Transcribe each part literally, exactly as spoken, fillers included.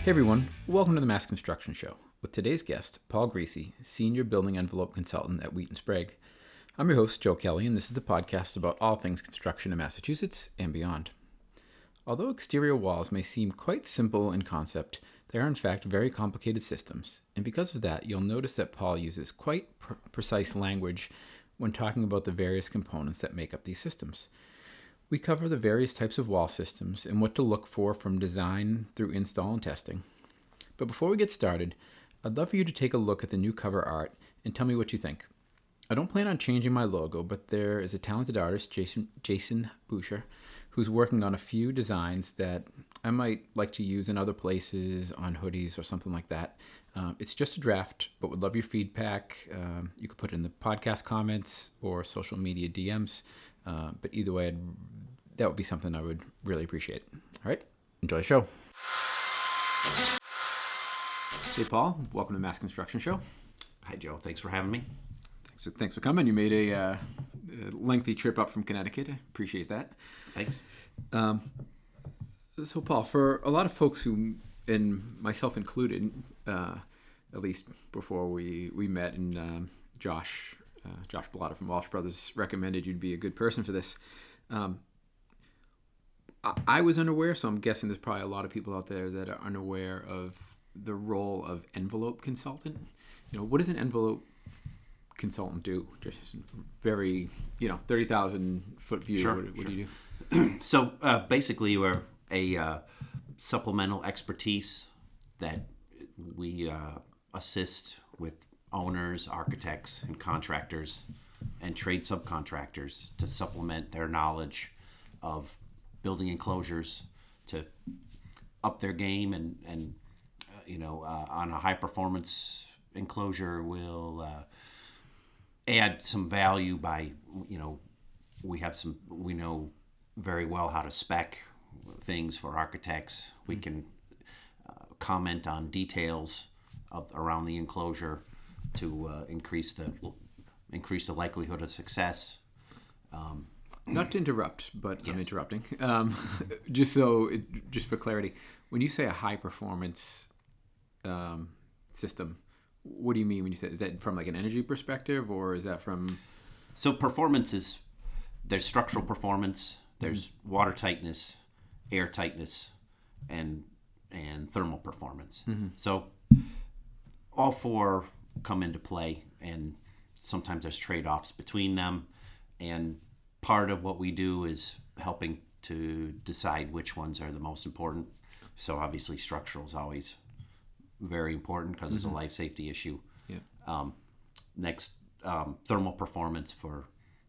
Hey everyone, welcome to the Mass Construction Show with today's guest, Paul Greasy, Senior Building Envelope Consultant at Wheaton Sprague. I'm your host, Joe Kelly, and this is the podcast about all things construction in Massachusetts and beyond. Although exterior walls may seem quite simple in concept, they are in fact very complicated systems, and because of that, you'll notice that Paul uses quite pr- precise language when talking about the various components that make up these systems. We cover the various types of wall systems and what to look for from design through install and testing. But before we get started, I'd love for you to take a look at the new cover art and tell me what you think. I don't plan on changing my logo, but there is a talented artist, Jason Jason Boucher, who's working on a few designs that I might like to use in other places, on hoodies or something like that. Um, it's just a draft, but would love your feedback. Um, you could put it in the podcast comments or social media D Ms. Uh, but either way, I'd, that would be something I would really appreciate. All right, enjoy the show. Hey, Paul. Welcome to the Mass Construction Show. Hi, Joe. Thanks for having me. Thanks for, thanks for coming. You made a, uh, a lengthy trip up from Connecticut. I appreciate that. Thanks. Um, so, Paul, for a lot of folks who, and myself included, uh, at least before we, we met, and um, Josh... Uh, Josh Blotto from Walsh Brothers recommended you'd be a good person for this. Um, I, I was unaware, so I'm guessing there's probably a lot of people out there that are unaware of the role of envelope consultant. You know, what does an envelope consultant do? Just very, you know, thirty thousand foot view. Sure, what, what sure. do you do? So uh, basically, we're a uh, supplemental expertise that we uh, assist with owners, architects, and contractors, and trade subcontractors to supplement their knowledge of building enclosures to up their game, and and uh, you know uh, on a high performance enclosure will uh, add some value by you know we have some we know very well how to spec things for architects. We can uh, comment on details of around the enclosure to uh, increase the increase the likelihood of success. Um, Not to interrupt, but yes. I'm interrupting. Um, just so, it, just for clarity, when you say a high performance um, system, what do you mean when you say? Is that from like an energy perspective, or is that from? So performance is there's structural performance, there's mm-hmm. water tightness, air tightness, and and thermal performance. Mm-hmm. So all four come into play, and sometimes there's trade-offs between them, and part of what we do is helping to decide which ones are the most important. So obviously structural is always very important because mm-hmm. it's a life safety issue. Yeah. Um, next, um, thermal performance for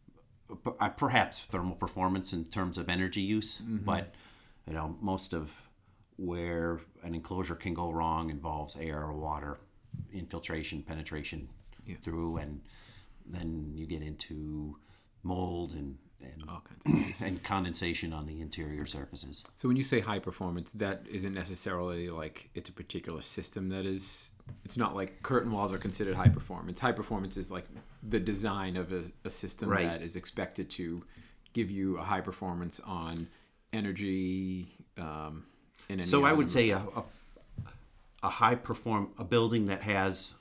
uh, perhaps thermal performance in terms of energy use, mm-hmm. but you know most of where an enclosure can go wrong involves air or water infiltration, penetration yeah. through, and then you get into mold and and, All kinds of and condensation on the interior surfaces. So when you say high performance, that isn't necessarily like it's a particular system that is, it's not like curtain walls are considered high performance. High performance is like the design of a, a system right. that is expected to give you a high performance on energy. Um, and any so I would other- say a, a a high perform a building that has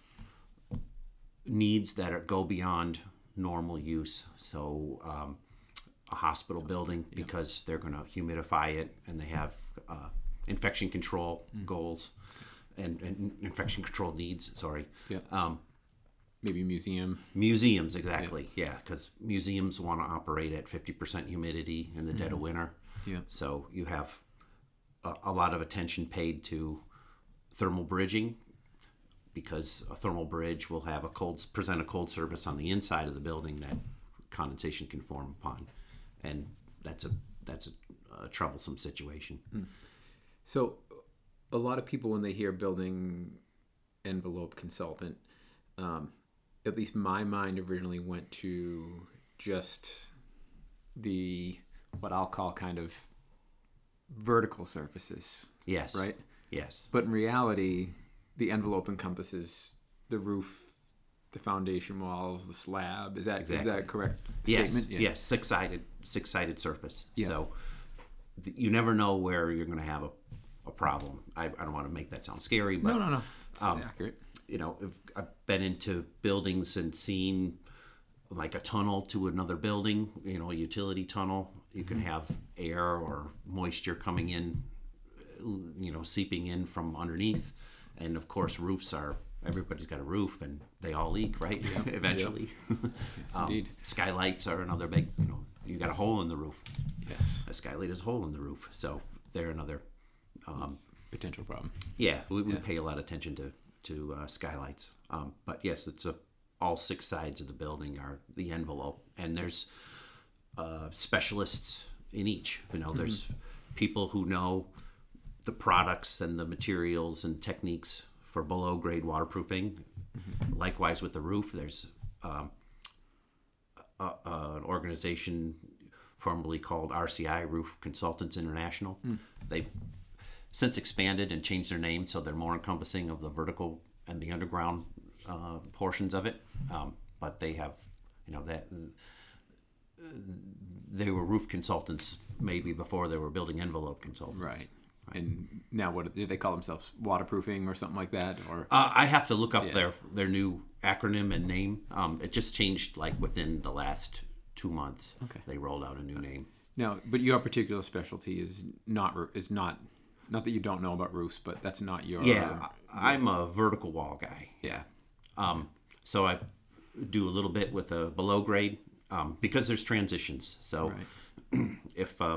needs that are, go beyond normal use. So um, a hospital building, because yep. they're going to humidify it, and they have uh, infection control mm. goals and, and infection control needs. Sorry. Yeah. Um, Maybe a museum. Museums, exactly. Yeah, because yeah, museums want to operate at fifty percent humidity in the mm-hmm. dead of winter. Yeah. So you have a, a lot of attention paid to thermal bridging, because a thermal bridge will have a cold present a cold surface on the inside of the building that condensation can form upon, and that's a that's a, a troublesome situation. Mm. So, a lot of people when they hear building envelope consultant, um, at least my mind originally went to just the what I'll call kind of vertical surfaces. Yes. Right. Yes. But in reality, the envelope encompasses the roof, the foundation walls, the slab. Is that exactly. is that a correct statement? Yes. Yeah. Yes. Six-sided, six-sided surface. Yeah. So th- you never know where you're going to have a a problem. I, I don't want to make that sound scary, but No, no, no. It's um, accurate. you know, if I've been into buildings and seen like a tunnel to another building, you know, a utility tunnel. You can have air or moisture coming in, you know, seeping in from underneath. And of course, roofs are, everybody's got a roof and they all leak, right? Yep. Eventually. Yep. Yes, um, indeed. Skylights are another big, you know, you got a hole in the roof. Yes. A skylight is a hole in the roof. So they're another um, potential problem. Yeah, we, we Yeah. pay a lot of attention to, to uh, skylights. Um, but yes, it's a, all six sides of the building are the envelope. And there's uh, specialists in each. You know, there's people who know the products and the materials and techniques for below grade waterproofing. Mm-hmm. Likewise with the roof, there's um, a, a, an organization formerly called R C I, Roof Consultants International. Mm. They've since expanded and changed their name so they're more encompassing of the vertical and the underground uh, portions of it. Um, but they have, you know, that they were roof consultants maybe before they were building envelope consultants. Right. And now, what do they call themselves? Waterproofing or something like that? Or uh, I have to look up Yeah. their their new acronym and name. Um, it just changed like within the last two months. Okay. They rolled out a new name. now, but your particular specialty is not roo- is not not that you don't know about roofs, but that's not your Yeah, I- I'm a vertical wall guy. yeah. Um, so I do a little bit with a below grade um, because there's transitions. So Right. if uh,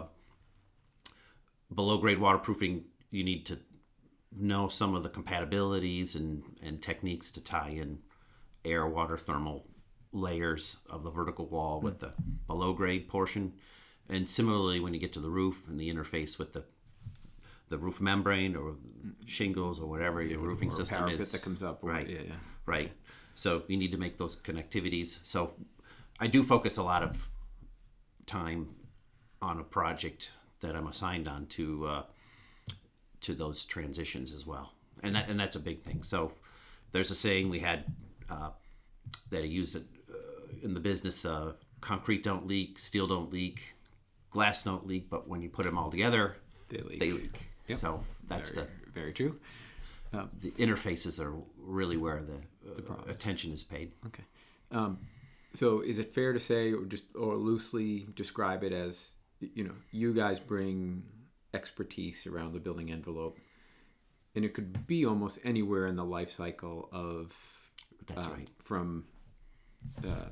below grade waterproofing, you need to know some of the compatibilities and, and techniques to tie in air, water, thermal layers of the vertical wall with the below grade portion. And similarly, when you get to the roof and the interface with the the roof membrane or shingles or whatever your roofing or a system parapet is. that comes up. Or, Right. Yeah. Yeah. Right. So you need to make those connectivities. So I do focus a lot of time on a project that I'm assigned on to uh, to those transitions as well, and that and that's a big thing. So there's a saying we had uh, that I used it uh, in the business: uh, concrete don't leak, steel don't leak, glass don't leak, but when you put them all together, They leak. they leak. Yep. So that's very, the very true. the interfaces are really where the, uh, attention is paid. Okay. Um, so is it fair to say, or just or loosely describe it as, you know, you guys bring expertise around the building envelope, and it could be almost anywhere in the life cycle of That's uh, right. from uh,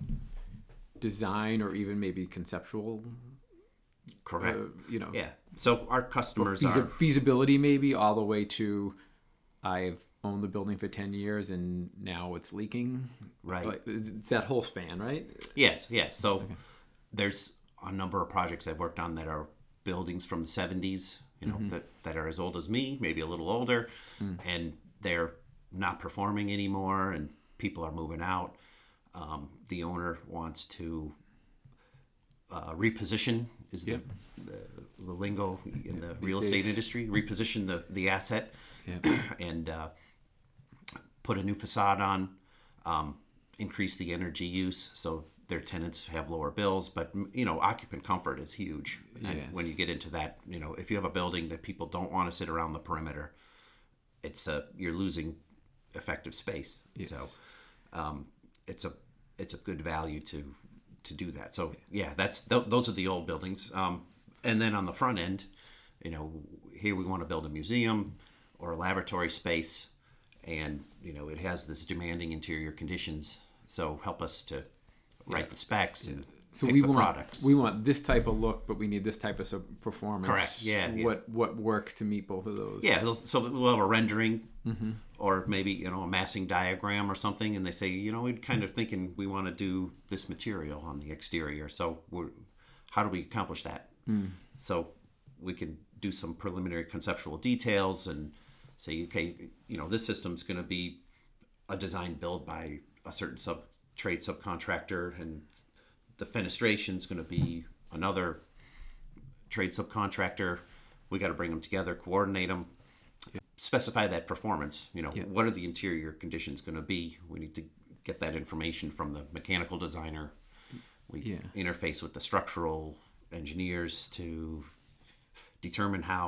design or even maybe conceptual. Correct. Uh, you know, Yeah. So our customers feasi- are feasibility maybe all the way to I've owned the building for ten years and now it's leaking. Right. Like, it's that whole span, right? yes, yes. So there's a number of projects I've worked on that are buildings from the seventies, you know, that, that are as old as me, maybe a little older, and they're not performing anymore, and people are moving out. Um, the owner wants to uh, reposition is the, Yep. the the lingo in the these real estate days. industry. Reposition the the asset Yeah. and uh, put a new facade on, um, increase the energy use so their tenants have lower bills. But you know, occupant comfort is huge. And Yes. when you get into that, you know, if you have a building that people don't want to sit around the perimeter, it's a you're losing effective space. Yes. So um, it's a it's a good value to to do that. So yeah, that's th- those are the old buildings. Um, and then on the front end, you know, here we want to build a museum or a laboratory space, and you know, it has this demanding interior conditions. So help us to write the specs and So pick we the want products. we want this type of look, but we need this type of sub- performance. Correct. Yeah, yeah. What what works to meet both of those? Yeah, they'll- so we'll have a rendering, or maybe you know a massing diagram or something, and they say, you know, we're kind of thinking we want to do this material on the exterior. So we're, how do we accomplish that? So we can do some preliminary conceptual details and say, okay, you know, this system's going to be a design build by a certain sub trade subcontractor, and the fenestration is going to be another trade subcontractor. We got to bring them together, coordinate them, specify that performance. You know, Yeah. what are the interior conditions going to be? We need to get that information from the mechanical designer. We Yeah. interface with the structural engineers to determine how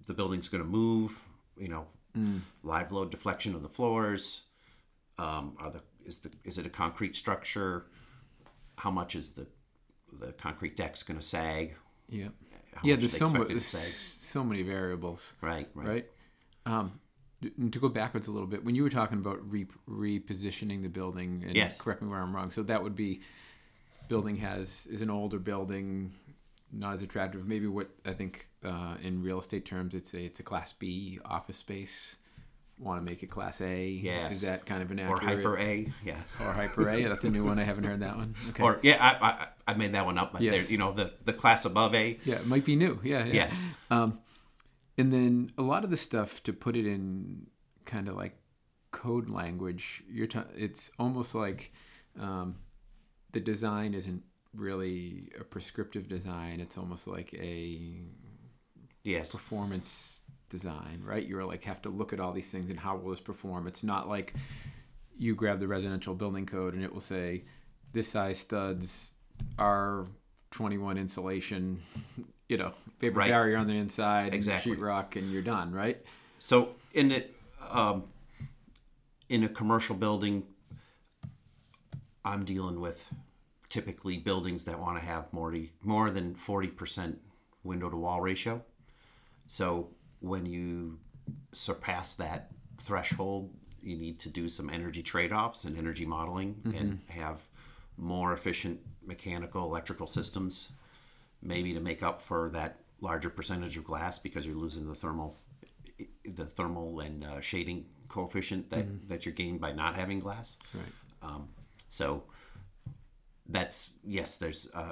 the building's going to move. You know, Mm. live load deflection of the floors. Um, are the is the is it a concrete structure? How much is the the concrete deck's going to sag? Yeah. How Yeah, much there's are they so, mu- expected there's to sag? so many variables, Right, right. right? Um, d- and to go backwards a little bit, when you were talking about re- repositioning the building, and Yes. correct me where I'm wrong, so that would be building has is an older building, not as attractive. Maybe what I think uh, in real estate terms, it's a it's a Class B office space. Want to make it Class A? Yes. Is that kind of an Or accurate? hyper A, yeah. Or hyper A. That's a new one. I haven't heard that one. Okay. Or yeah, I, I I made that one up. But Yes. there, you know, the the class above A. Yeah, it might be new. Yeah. yeah. Yes. Um, and then a lot of the stuff to put it in kind of like code language. You're ta- it's almost like um, the design isn't really a prescriptive design. It's almost like a Yes. performance design, right? You're like have to look at all these things and how will this perform. It's not like you grab the residential building code and it will say this size studs are twenty-one insulation, you know, vapor Right. barrier on the inside, Exactly. and sheetrock, and you're done, right? So in it, um, in a commercial building, I'm dealing with typically buildings that want to have more more than forty percent window to wall ratio. So when you surpass that threshold, you need to do some energy trade-offs and energy modeling mm-hmm. and have more efficient mechanical, electrical systems, maybe to make up for that larger percentage of glass because you're losing the thermal, the thermal and uh, shading coefficient that, mm-hmm. that you're gained by not having glass. Right. Um, so that's yes. There's uh,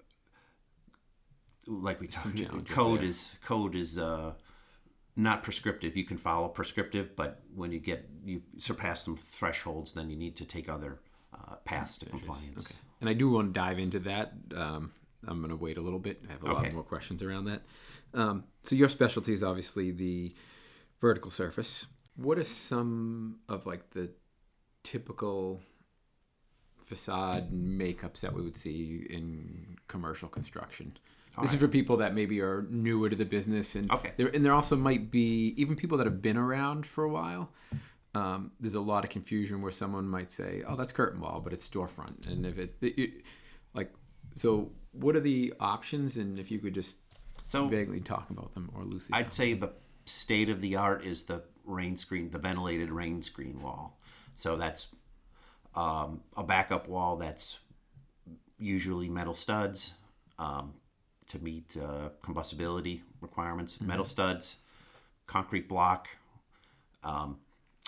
like we talked. Code there. is code is uh, not prescriptive. You can follow prescriptive, but when you get you surpass some thresholds, then you need to take other uh, paths to compliance. Okay. And I do want to dive into that. Um, I'm going to wait a little bit. I have a okay. lot more questions around that. Um, so your specialty is obviously the vertical surface. What are some of like the typical facade makeups that we would see in commercial construction? All this right. is for people that maybe are newer to the business, and okay. there and there also might be even people that have been around for a while. Um, there's a lot of confusion where someone might say, "Oh, that's curtain wall, but it's storefront," and if it, it, it like, so what are the options? And if you could just so vaguely talk about them or loosely, I'd say the state of the art is the rain screen, the ventilated rain screen wall. So that's um, a backup wall that's usually metal studs um, to meet uh, combustibility requirements. Mm-hmm. Metal studs, concrete block. Um,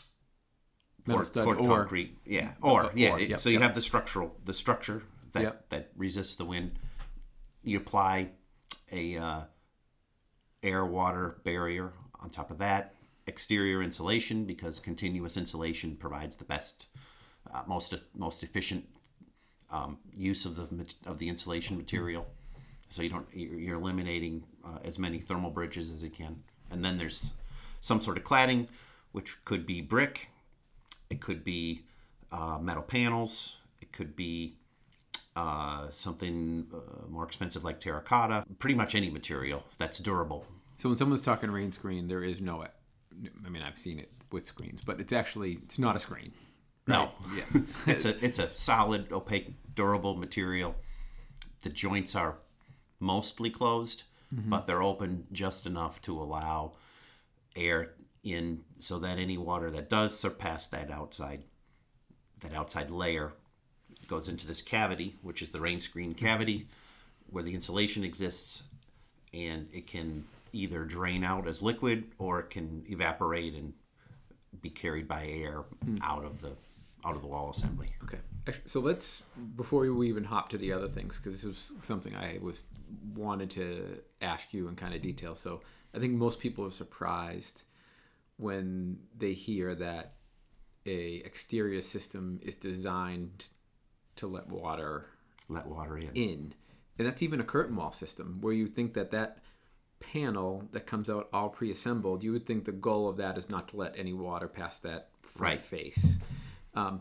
Metal poured, stud poured or concrete, yeah, or uh, yeah. or, It, yep, so you yep. have the structural, the structure that Yep. that resists the wind. You apply a uh, air water barrier on top of that. Exterior insulation, because continuous insulation provides the best, uh, most most efficient um, use of the of the insulation material. So you don't you're eliminating uh, as many thermal bridges as you can. And then there's some sort of cladding, which could be brick. It could be uh, metal panels. It could be uh, something uh, more expensive like terracotta. Pretty much any material that's durable. So when someone's talking rain screen, there is no, I mean, I've seen it with screens, but it's actually, it's not a screen. No. Right? Yes. it's a it's a solid, opaque, durable material. The joints are mostly closed, mm-hmm. but they're open just enough to allow air in so that any water that does surpass that outside that outside layer goes into this cavity, which is the rain screen cavity, where the insulation exists, and it can either drain out as liquid or it can evaporate and be carried by air mm. out of the out of the wall assembly. Okay. So let's, before we even hop to the other things, because this was something I was wanted to ask you in kind of detail. So I think most people are surprised when they hear that a exterior system is designed to let water let water in. in. And that's even a curtain wall system where you think that that panel that comes out all pre-assembled, you would think the goal of that is not to let any water past that front right. face. Um,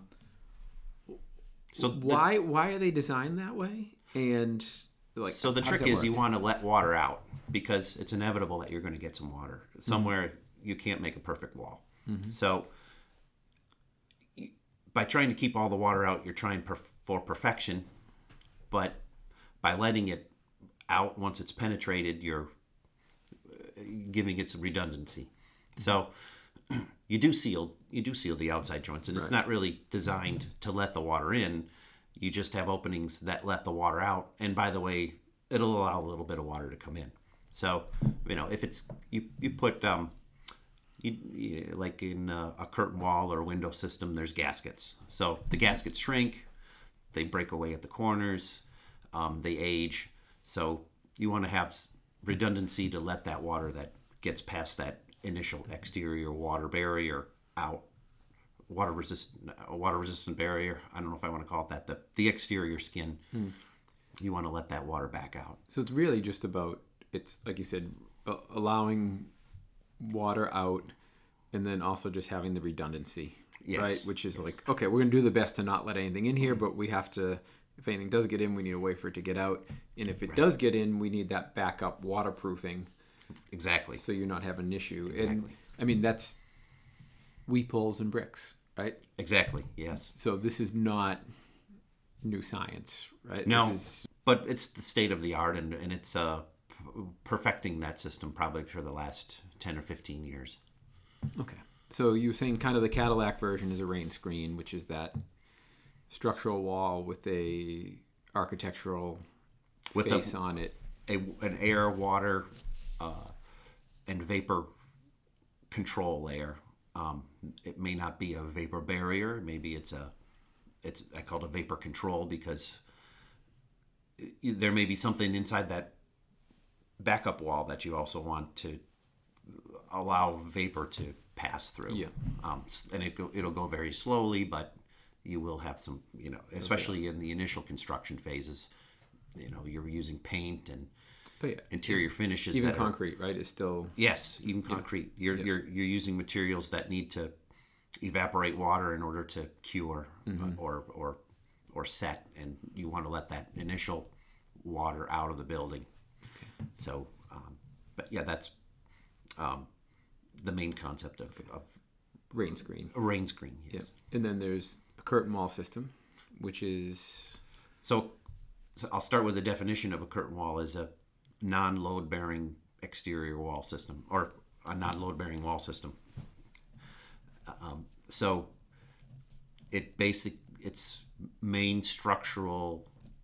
so why the, why are they designed that way? And like, so the trick is you want to let water out. because it's inevitable that you're going to get some water somewhere. Mm-hmm. You can't make a perfect wall. Mm-hmm. So by trying to keep all the water out, you're trying per- for perfection, but by letting it out once it's penetrated, you're giving it some redundancy. So you do seal you do seal the outside joints, and it's right. not really designed to let the water in. You just have openings that let the water out, and by the way, it'll allow a little bit of water to come in. So you know, if it's you you put um you, you, like in a, a curtain wall or a window system, there's gaskets. So the gaskets shrink, they break away at the corners, um, they age. So you want to have redundancy to let that water that gets past that initial exterior water barrier out. Water resistant, water resistant barrier. I don't know if I want to call it that. The the exterior skin. Hmm. You want to let that water back out. So it's really just about, it's like you said, uh, allowing water out, and then also just having the redundancy, yes. right? Which is yes. like, okay, we're gonna do the best to not let anything in here, but we have to. If anything does get in, we need a way for it to get out, and if it right. does get in, we need that backup waterproofing. Exactly. So you're not having an issue. Exactly. And I mean, that's weep holes and bricks, right? Exactly. Yes. So this is not new science, right? No, this is... but it's the state of the art, and, and it's uh, perfecting that system probably for the last ten or fifteen years. Okay. So you were saying kind of the Cadillac version is a rain screen, which is that structural wall with a architectural with face a, on it. A, an air, water, uh, and vapor control layer. Um, it may not be a vapor barrier. Maybe it's a, it's I call it a vapor control because there may be something inside that backup wall that you also want to allow vapor to pass through. Yeah. Um, and it go, it'll go very slowly, but you will have some, you know, especially okay. in the initial construction phases, you know, you're using paint and oh, yeah. interior finishes. Even that concrete, are, right? Is still yes, even concrete. Yeah. You're yeah. you're you're using materials that need to evaporate water in order to cure mm-hmm. or or or set, and you want to let that initial water out of the building. Okay. So, um, but yeah, that's um, the main concept of, okay. of rain screen. A rain screen, yes. Yeah. And then there's curtain wall system, which is so, so I'll start with the definition of a curtain wall as a non-load bearing exterior wall system, or a non-load bearing wall system. Um, so it basic its main structural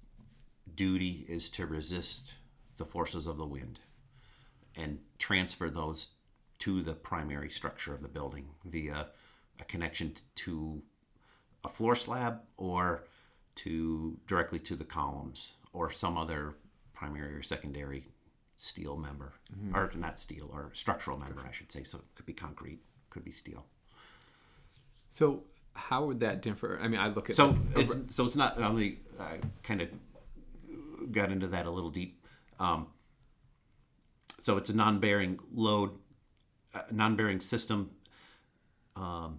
duty is to resist the forces of the wind and transfer those to the primary structure of the building via a connection to a floor slab or to directly to the columns or some other primary or secondary steel member, mm-hmm. or not steel, or structural member, I should say. So it could be concrete, could be steel. So how would that differ? I mean, I look at so like, it's so it's not only I kind of got into that a little deep. Um, so it's a non-bearing load, uh, non-bearing system. Um,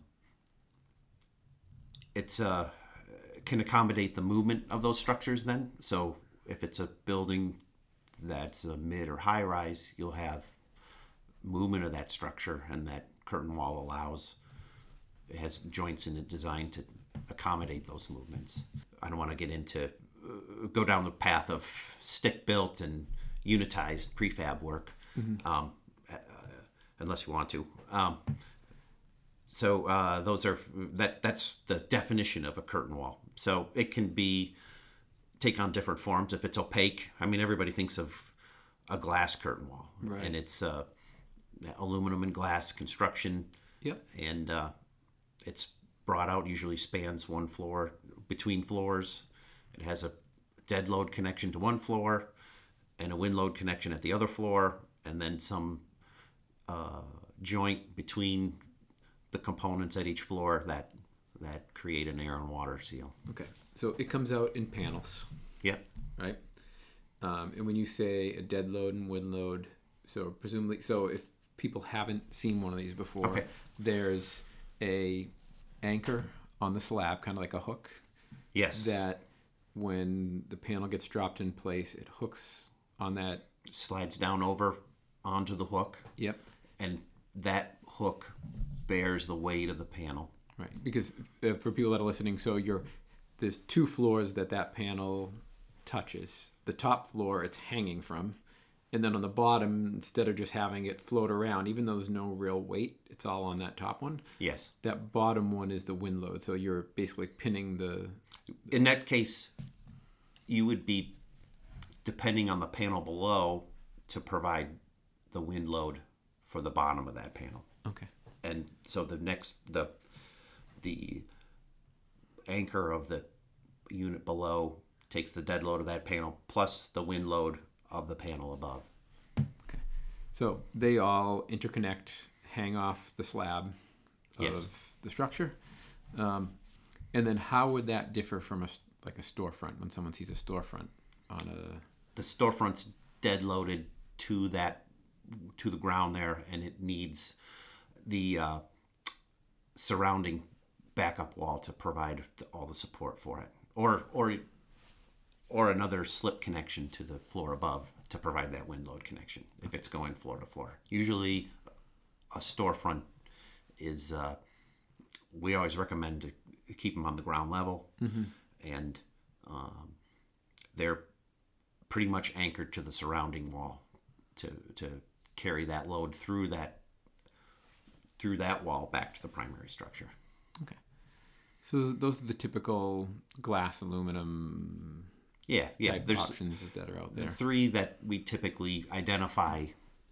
it's uh, can accommodate the movement of those structures. Then, so if it's a building that's a mid or high rise, you'll have movement of that structure, and that curtain wall allows. It has joints in it designed to accommodate those movements. I don't want to get into uh, go down the path of stick built and unitized prefab work, mm-hmm. um, uh, unless you want to. Um, so uh, those are that that's the definition of a curtain wall. So it can be take on different forms. If it's opaque, I mean, everybody thinks of a glass curtain wall, right. and it's uh, aluminum and glass construction. Yep. And uh, it's brought out, usually spans one floor between floors. It has a dead load connection to one floor and a wind load connection at the other floor, and then some uh, joint between the components at each floor that that create an air and water seal. Okay. So it comes out in panels. Yep. Right? Um, and when you say a dead load and wind load, so presumably, so if people haven't seen one of these before, okay. there's a anchor on the slab, kind of like a hook. Yes. That when the panel gets dropped in place, it hooks on that. Slides down over onto the hook. Yep. And that hook bears the weight of the panel. Right. Because uh, for people that are listening, so you're there's two floors that that panel touches. The top floor it's hanging from, and then on the bottom, instead of just having it float around, even though there's no real weight, it's all on that top one. Yes. That bottom one is the wind load. So you're basically pinning the... In that case, you would be depending on the panel below to provide the wind load for the bottom of that panel. Okay. And so the next, the the anchor of the unit below takes the dead load of that panel plus the wind load of the panel above. Okay. So they all interconnect, hang off the slab of yes. the structure. Um, and then how would that differ from a, like a storefront when someone sees a storefront on a... The storefront's dead loaded to that, to the ground there, and it needs the uh, surrounding backup wall to provide all the support for it, or or or another slip connection to the floor above to provide that wind load connection if it's going floor to floor. Usually, a storefront is uh, we always recommend to keep them on the ground level, mm-hmm. and um, they're pretty much anchored to the surrounding wall to to carry that load through that through that wall back to the primary structure. Okay. So those are the typical glass, aluminum yeah, yeah. type There's options that are out there. The three that we typically identify,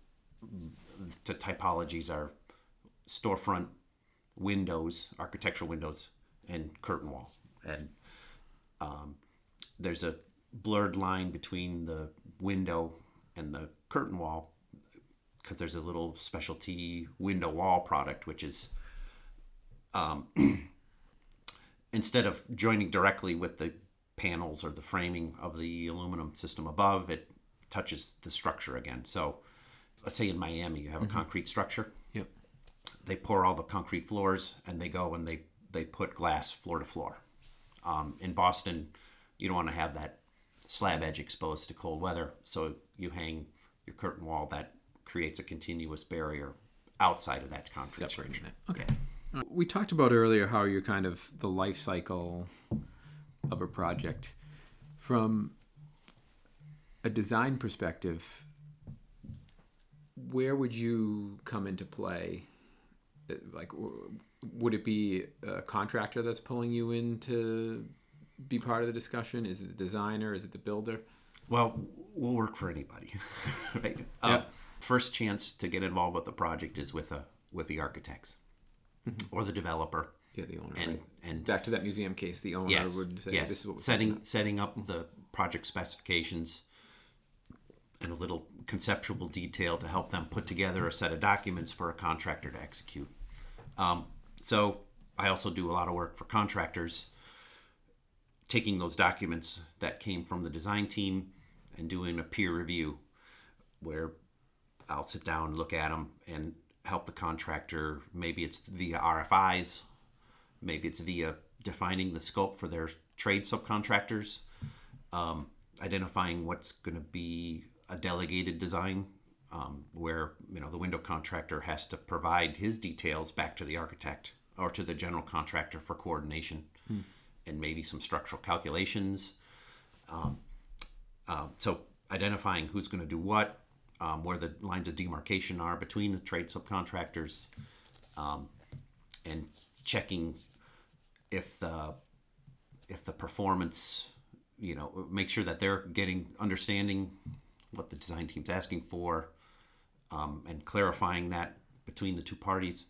the typologies are storefront, windows, architectural windows, and curtain wall. And um, there's a blurred line between the window and the curtain wall because there's a little specialty window wall product, which is um, instead of joining directly with the panels or the framing of the aluminum system above, it touches the structure again. So let's say in Miami, you have a mm-hmm. concrete structure. Yep. They pour all the concrete floors and they go and they, they put glass floor to floor. Um, in Boston, you don't want to have that slab edge exposed to cold weather. So you hang your curtain wall that creates a continuous barrier outside of that concrete Separating structure. It. Okay. Yeah. We talked about earlier how you're kind of the life cycle of a project. From a design perspective, where would you come into play? Like, would it be a contractor that's pulling you in to be part of the discussion? Is it the designer? Is it the builder? Well, we'll work for anybody. Right? Yeah. Um, first chance to get involved with the project is with a with the architects mm-hmm. or the developer. Yeah, the owner. And right. and back to that museum case, the owner yes, would say, yes. "This is what we're setting setting up the project specifications and a little conceptual detail to help them put together a set of documents for a contractor to execute." Um, so I also do a lot of work for contractors, taking those documents that came from the design team and doing a peer review where I'll sit down, look at them, and help the contractor. Maybe it's via R F Is, maybe it's via defining the scope for their trade subcontractors, um, identifying what's going to be a delegated design, um, where you know the window contractor has to provide his details back to the architect or to the general contractor for coordination, hmm. and maybe some structural calculations. Um, uh, so identifying who's going to do what, um, where the lines of demarcation are between the trade subcontractors, um, and checking if the if the performance, you know, make sure that they're getting understanding what the design team's asking for, um, and clarifying that between the two parties,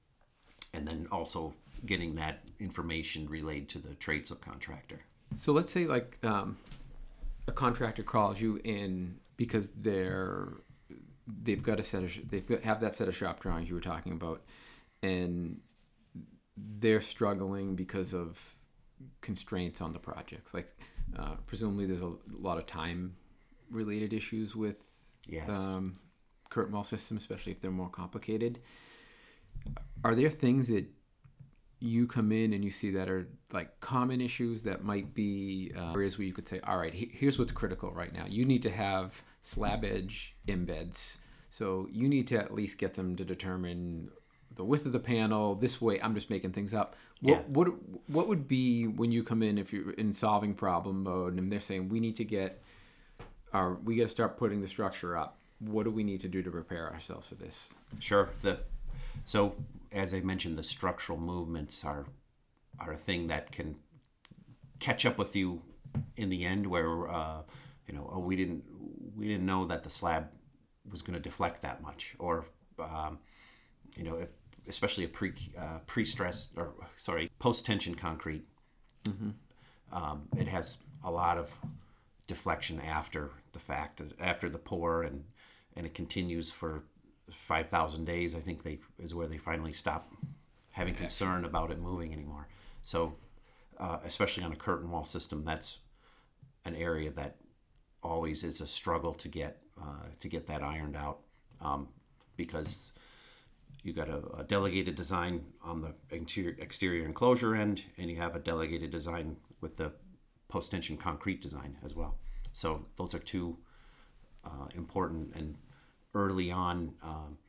and then also getting that information relayed to the trade subcontractor. So let's say like um, a contractor calls you in because they're they've got a set of they've got have that set of shop drawings you were talking about, and they're struggling because of constraints on the projects. Like uh, presumably there's a lot of time related issues with yes. um, curtain wall systems, especially if they're more complicated. Are there things that you come in and you see that are like common issues that might be uh, areas where you could say, all right, he- here's what's critical right now. You need to have slab edge embeds. So you need to at least get them to determine the width of the panel this way. I'm just making things up. What Yeah. what what would be when you come in, if you're in solving problem mode and they're saying we need to get our we got to start putting the structure up. What do we need to do to prepare ourselves for this? Sure. The so as I mentioned, the structural movements are are a thing that can catch up with you in the end. Where uh, you know, oh, we didn't we didn't know that the slab was going to deflect that much, or um, you know, if, especially a pre uh, pre stress or sorry post tension concrete, Mm-hmm. um, it has a lot of deflection after the fact, after the pour, and and it continues for five thousand days. I think they is where they finally stop having concern about it moving anymore. So, uh, especially on a curtain wall system, that's an area that always is a struggle to get uh, to get that ironed out, um, because you got a, a delegated design on the interior, exterior enclosure end, and you have a delegated design with the post-tension concrete design as well. So those are two uh, important and early on um,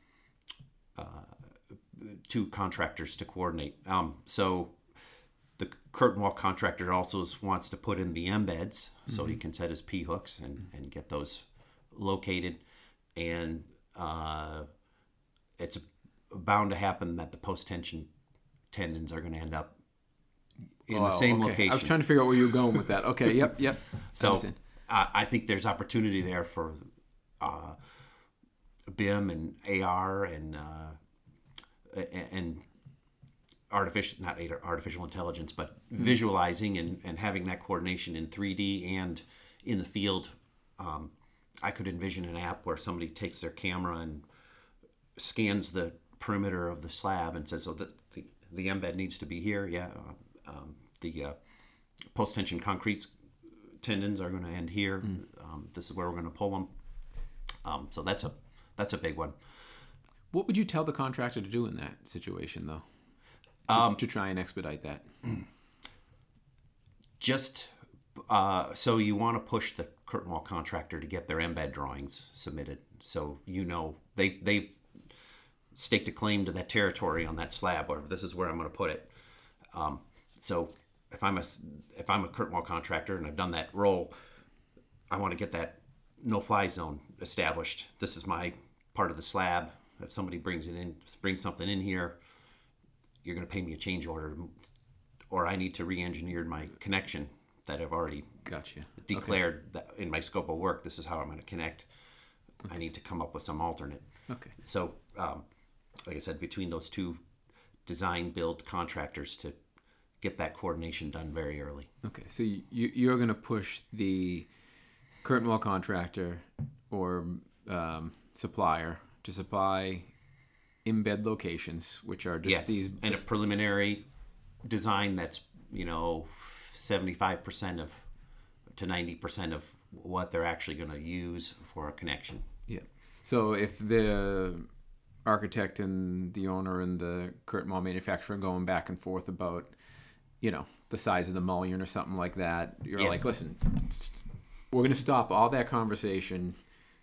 uh, two contractors to coordinate. Um, so the curtain wall contractor also wants to put in the embeds, mm-hmm. so he can set his P-hooks and, and get those located. And uh, it's bound to happen that the post-tension tendons are going to end up in oh, the same okay. location. I was trying to figure out where you were going with that. Okay, yep, yep. So uh, I think there's opportunity there for uh, B I M and A R and uh, and artificial, not artificial intelligence, but mm-hmm. visualizing and, and having that coordination in three D and in the field. Um, I could envision an app where somebody takes their camera and scans the perimeter of the slab and says, "Oh, the the, the embed needs to be here." Yeah, uh, um, the uh, post-tension concrete tendons are going to end here. Mm. Um, this is where we're going to pull them. Um, so that's a that's a big one. What would you tell the contractor to do in that situation, though, to, um, to try and expedite that? Just uh, so you want to push the curtain wall contractor to get their embed drawings submitted, so you know they they've staked a claim to that territory on that slab, or this is where I'm going to put it. Um, so if I'm a if I'm a curtain wall contractor and I've done that role, I want to get that no-fly zone established. This is my part of the slab. If somebody brings it in, brings something in here, you're going to pay me a change order, or I need to re-engineer my connection that I've already gotcha. declared okay. that in my scope of work. This is how I'm going to connect. Okay. I need to come up with some alternate. Okay. So, um, like I said, between those two design build contractors to get that coordination done very early. Okay, so you, you're going to push the curtain wall contractor or um, supplier to supply embed locations, which are just yes. these... and a preliminary design that's, you know, seventy-five percent of to ninety percent of what they're actually going to use for a connection. Yeah. So if the architect and the owner and the curtain wall manufacturer are going back and forth about, you know, the size of the mullion or something like that, you're yes. like, listen, we're going to stop all that conversation.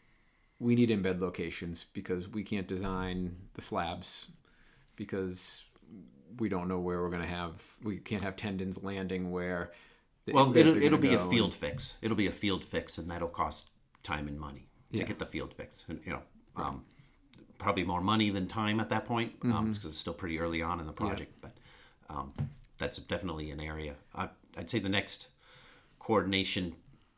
We need embed locations because we can't design the slabs because we don't know where we're going to have, we can't have tendons landing where the well, it'll, it'll be a field and, fix. It'll be a field fix, and that'll cost time and money to yeah. get the field fix. And, you know, right. um, probably more money than time at that point because mm-hmm. um, it's still pretty early on in the project. Yeah. But um, that's definitely an area. I, I'd say the next coordination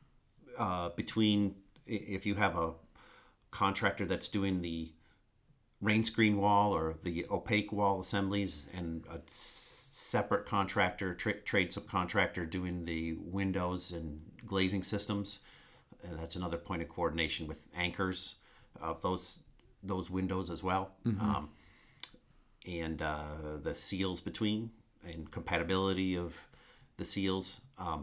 uh, between, if you have a contractor that's doing the rain screen wall or the opaque wall assemblies, and a separate contractor, tra- trade subcontractor doing the windows and glazing systems, and that's another point of coordination with anchors of those those windows as well, mm-hmm. um, and uh, the seals between and compatibility of the seals. Um,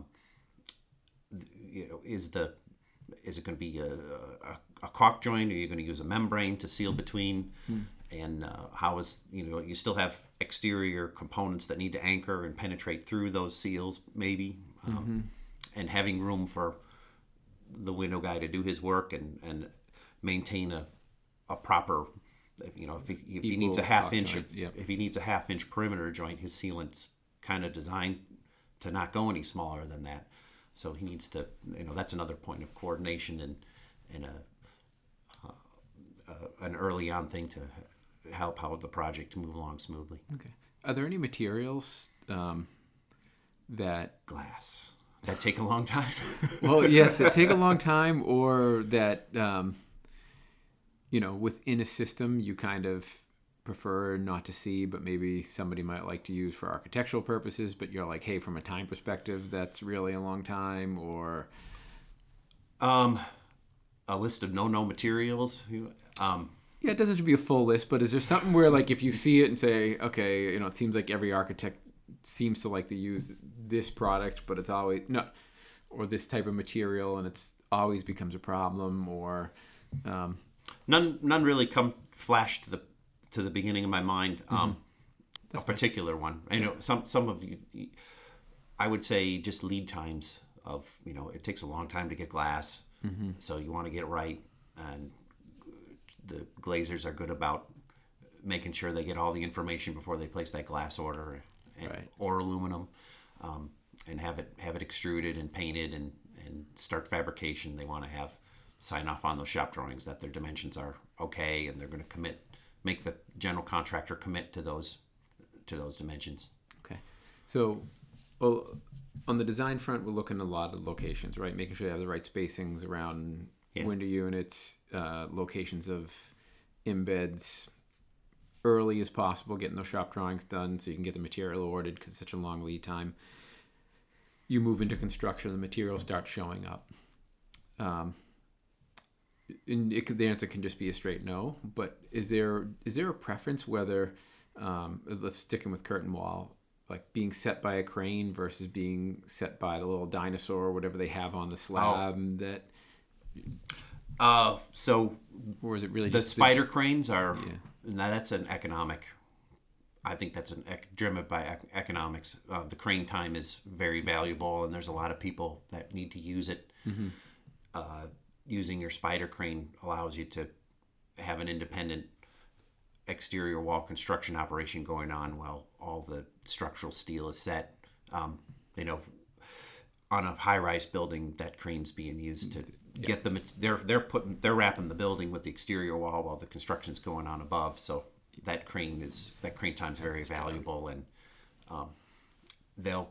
you know, is the is it going to be a, a, a caulk joint, or are you going to use a membrane to seal between? Mm. And uh, how is, you know, you still have exterior components that need to anchor and penetrate through those seals, maybe, um, mm-hmm. and having room for the window guy to do his work and, and maintain a, a proper, you know, if he, if he needs a half inch, joint, yep. if he needs a half inch perimeter joint, his sealant's kind of designed to not go any smaller than that. So he needs to, you know, that's another point of coordination and, and a, uh, uh, an early on thing to help out the project to move along smoothly. Okay. Are there any materials um, that... Glass. That take a long time? Well, yes, that take a long time, or that, um, you know, within a system you kind of prefer not to see, but maybe somebody might like to use for architectural purposes, but you're like, hey, from a time perspective, that's really a long time, or... Um, a list of no-no materials. Um, yeah, it doesn't have to be a full list, but is there something where, like, if you see it and say, okay, you know, it seems like every architect seems to like to use this product, but it's always no, or this type of material, and it's always becomes a problem, or um, none. None really come flash to the to the beginning of my mind. Mm-hmm. Um, a particular fine. one. I know some some of you. I would say just lead times of, you know, it takes a long time to get glass, mm-hmm. so you want to get it right, and the glazers are good about making sure they get all the information before they place that glass order. And, right. or aluminum, um, and have it have it extruded and painted and, and start fabrication. They want to have sign off on those shop drawings that their dimensions are okay, and they're going to commit, make the general contractor commit to those to those dimensions. Okay, so well, on the design front, we're looking at a lot of locations, right? Making sure they have the right spacings around yeah. window units, uh, locations of embeds. Early as possible, getting those shop drawings done so you can get the material ordered because it's such a long lead time. You move into construction, the material starts showing up. Um, and it could, the answer can just be a straight no, but is there is there a preference whether, um, let's sticking with curtain wall, like being set by a crane versus being set by the little dinosaur or whatever they have on the slab oh. that... Uh, so or is it really the just spider the, cranes are... Yeah. Now that's an economic. I think that's an driven by economics. Uh, the crane time is very valuable, and there's a lot of people that need to use it. Mm-hmm. Uh, using your spider crane allows you to have an independent exterior wall construction operation going on while all the structural steel is set. Um, you know, on a high-rise building, that crane's being used to yeah. get them. They're they're putting they're wrapping the building with the exterior wall while the construction's going on above. So that crane is that crane time's very valuable, and um, they'll.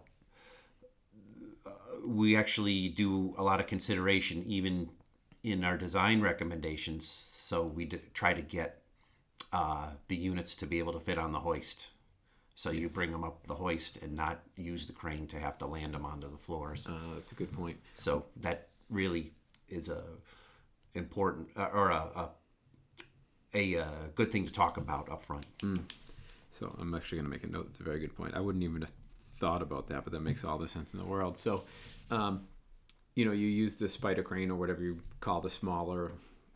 Uh, we actually do a lot of consideration even in our design recommendations. So we d- try to get uh, the units to be able to fit on the hoist. So yes. you bring them up the hoist and not use the crane to have to land them onto the floors. Uh, that's a good point. So that really is a important uh, or a, a a uh, good thing to talk about up front. Mm. So I'm actually going to make a note. That's a very good point. I wouldn't even have thought about that, but that makes all the sense in the world. So, um, you know, you use the spider crane or whatever you call the smaller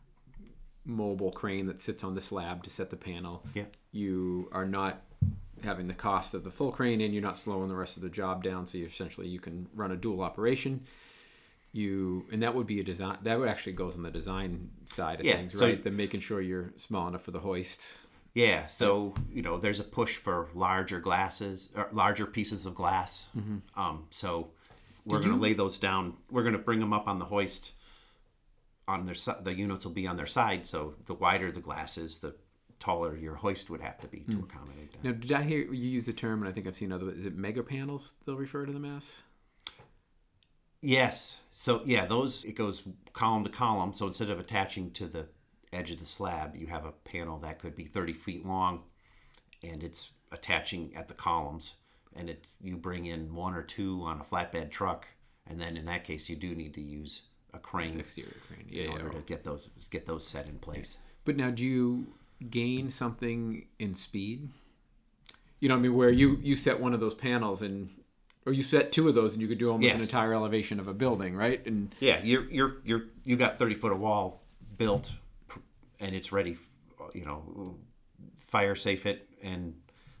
mobile crane that sits on the slab to set the panel. Yeah. You are not having the cost of the full crane in, you're not slowing the rest of the job down, so you essentially you can run a dual operation. You and that would be a design that would actually goes on the design side of yeah, things, so, right? The making sure you're small enough for the hoist. Yeah, so you know, there's a push for larger glasses, or larger pieces of glass. Mm-hmm. Um, so we're going to lay those down. We're going to bring them up on the hoist. On their the units will be on their side. So the wider the glass is, the taller your hoist would have to be to mm. accommodate that. Now, did I hear you use the term, and I think I've seen other, is it mega panels they'll refer to them as? Yes. So, yeah, those, it goes column to column. So instead of attaching to the edge of the slab, you have a panel that could be thirty feet long, and it's attaching at the columns. And it you bring in one or two on a flatbed truck, and then in that case, you do need to use a crane, exterior crane, yeah, in yeah, order or, to get those get those set in place. But now, do you gain something in speed? You know what I mean? Where you, you set one of those panels and, or you set two of those and you could do almost yes. an entire elevation of a building, right? And yeah, you're you're you're you got thirty foot of wall built, and it's ready. You know, fire safe it and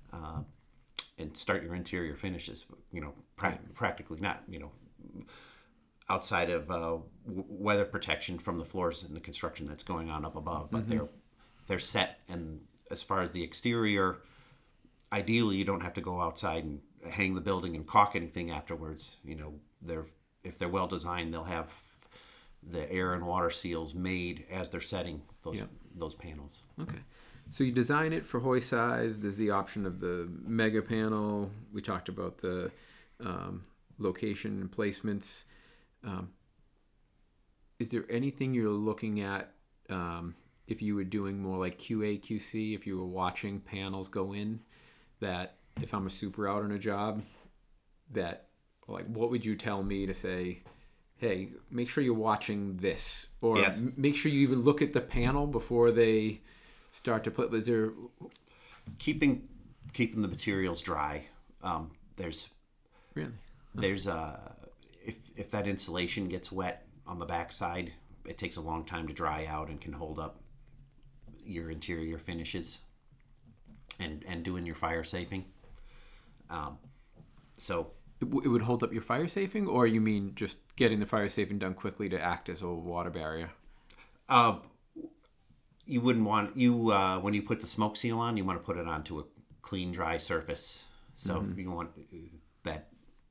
uh, and start your interior finishes. You know, pra- Right. practically not. You know, outside of uh, w- weather protection from the floors and the construction that's going on up above, but they're they're set. And as far as the exterior, ideally you don't have to go outside and hang the building and caulk anything afterwards. You know, they're if they're well designed, they'll have the air and water seals made as they're setting those Yep. those panels. Okay. So you design it for hoist size. There's the option of the mega panel. We talked about the um, location and placements. Um, is there anything you're looking at um, if you were doing more like Q A, Q C, if you were watching panels go in, that if I'm a super out on a job, that like what would you tell me to say, hey, make sure you're watching this, or Yes. m- make sure you even look at the panel before they start to put. Is there? Keeping keeping the materials dry. Um, there's Really? there's uh if if that insulation gets wet on the backside, it takes a long time to dry out and can hold up your interior finishes and and doing your fire safing. Um, so It, w- it would hold up your fire safing, or you mean just getting the fire safing done quickly to act as a water barrier? uh, you wouldn't want you uh, when you put the smoke seal on, you want to put it onto a clean, dry surface. So you want uh, that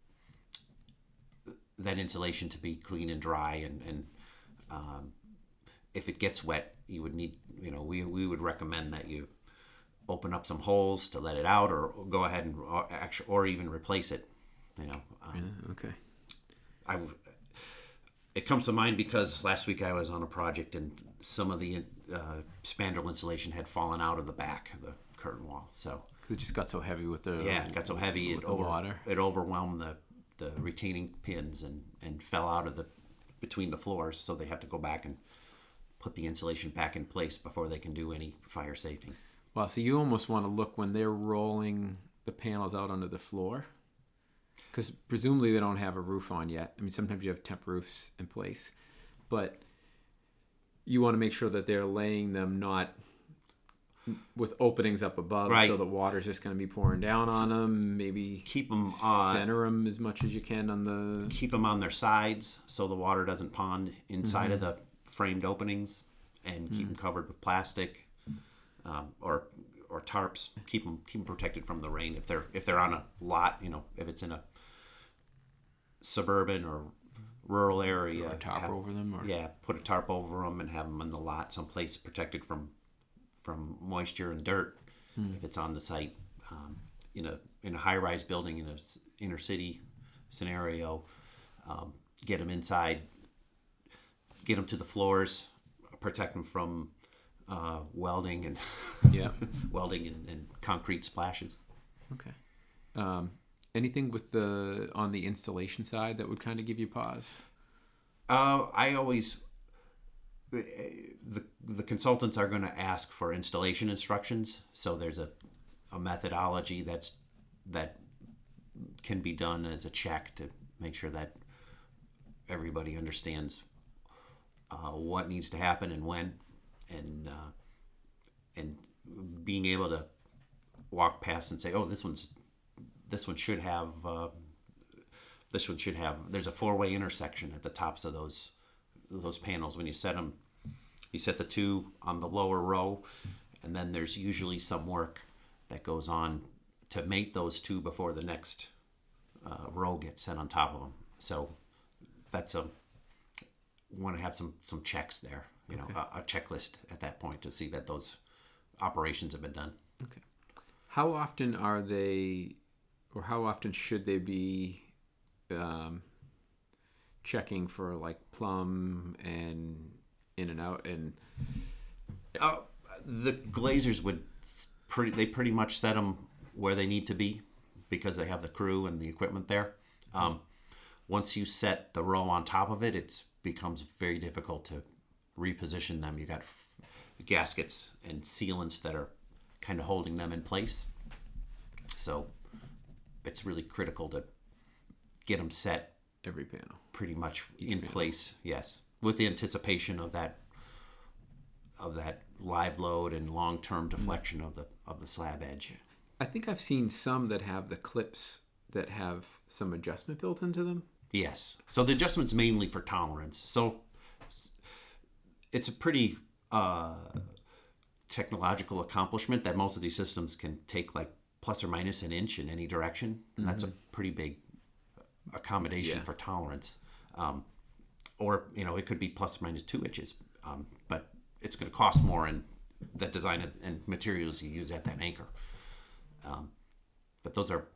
that insulation to be clean and dry, and and um, if it gets wet, you would need you know we we would recommend that you open up some holes to let it out, or go ahead and or actually or even replace it. You know, um, Yeah, okay. I w- it comes to mind because last week I was on a project and some of the uh, spandrel insulation had fallen out of the back of the curtain wall. So 'Cause it just got so heavy with the yeah, it got so heavy with it the over, water. it overwhelmed the, the retaining pins and, and fell out of the between the floors. So they have to go back and put the insulation back in place before they can do any fire safety. Wow, so you almost want to look when they're rolling the panels out onto the floor, because presumably they don't have a roof on yet. I mean, sometimes you have temp roofs in place, but you want to make sure that they're laying them not with openings up above, Right. so the water's just going to be pouring down on them. Maybe Keep them on. center them as much as you can on the. Keep them on their sides so the water doesn't pond inside of the framed openings, and keep them covered with plastic um, or or tarps. Keep them keep them protected from the rain if they're if they're on a lot. You know, if it's in a suburban or rural area, Or a tarp have- over them, or yeah, put a tarp over them and have them in the lot someplace protected from from moisture and dirt if it's on the site. Um, in a in a high rise building in a s- inner city scenario, um, get them inside, get them to the floors, protect them from uh, welding and yeah. welding and, and concrete splashes. Okay. Um, anything with the on the installation side that would kind of give you pause? Uh, I always the the consultants are going to ask for installation instructions, so there's a, a methodology that's that can be done as a check to make sure that everybody understands uh, what needs to happen and when, and uh, and being able to walk past and say, oh, this one's this one should have uh, this one should have. There's a four-way intersection at the tops of those those panels when you set them. You set the two on the lower row, and then there's usually some work that goes on to mate those two before the next uh, row gets set on top of them. So that's a want to have some some checks there, you know, Okay. a, a checklist at that point to see that those operations have been done. Okay. How often are they, or how often should they be um, checking for like plumb and in and out? And Uh, the glazers would s- pretty they pretty much set them where they need to be because they have the crew and the equipment there. Um, once you set the row on top of it, it becomes very difficult to reposition them. You got f- gaskets and sealants that are kind of holding them in place, so it's really critical to get them set every panel. pretty much in panel. place. Yes, with the anticipation of that of that live load and long-term deflection of the of the slab edge. I think I've seen some that have the clips that have some adjustment built into them. Yes. So the adjustment's mainly for tolerance. So it's a pretty uh, technological accomplishment that most of these systems can take like plus or minus an inch in any direction. Mm-hmm. That's a pretty big accommodation yeah. for tolerance. Um, or, you know, it could be plus or minus two inches. Um, but it's going to cost more in the design and materials you use at that anchor. Um, but those are,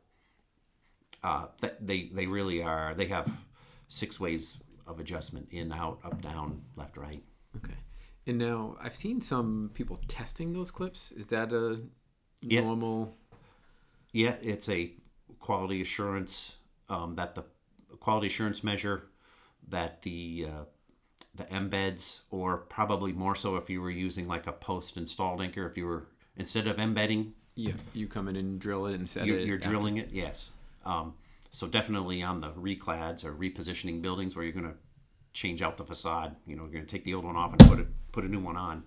uh, that they, they really are, they have six ways of adjustment: in, out, up, down, left, right. Okay. And now I've seen some people testing those clips. Is that a yeah. normal? Yeah, it's a quality assurance, um, that the quality assurance measure that the, uh, the embeds, or probably more so if you were using like a post-installed anchor, if you were, instead of embedding, yeah, you come in and drill it and set you're, it. You're drilling it, yes. Um, so definitely on the reclads or repositioning buildings where you're going to change out the facade, you know, you're going to take the old one off and put it, put a new one on.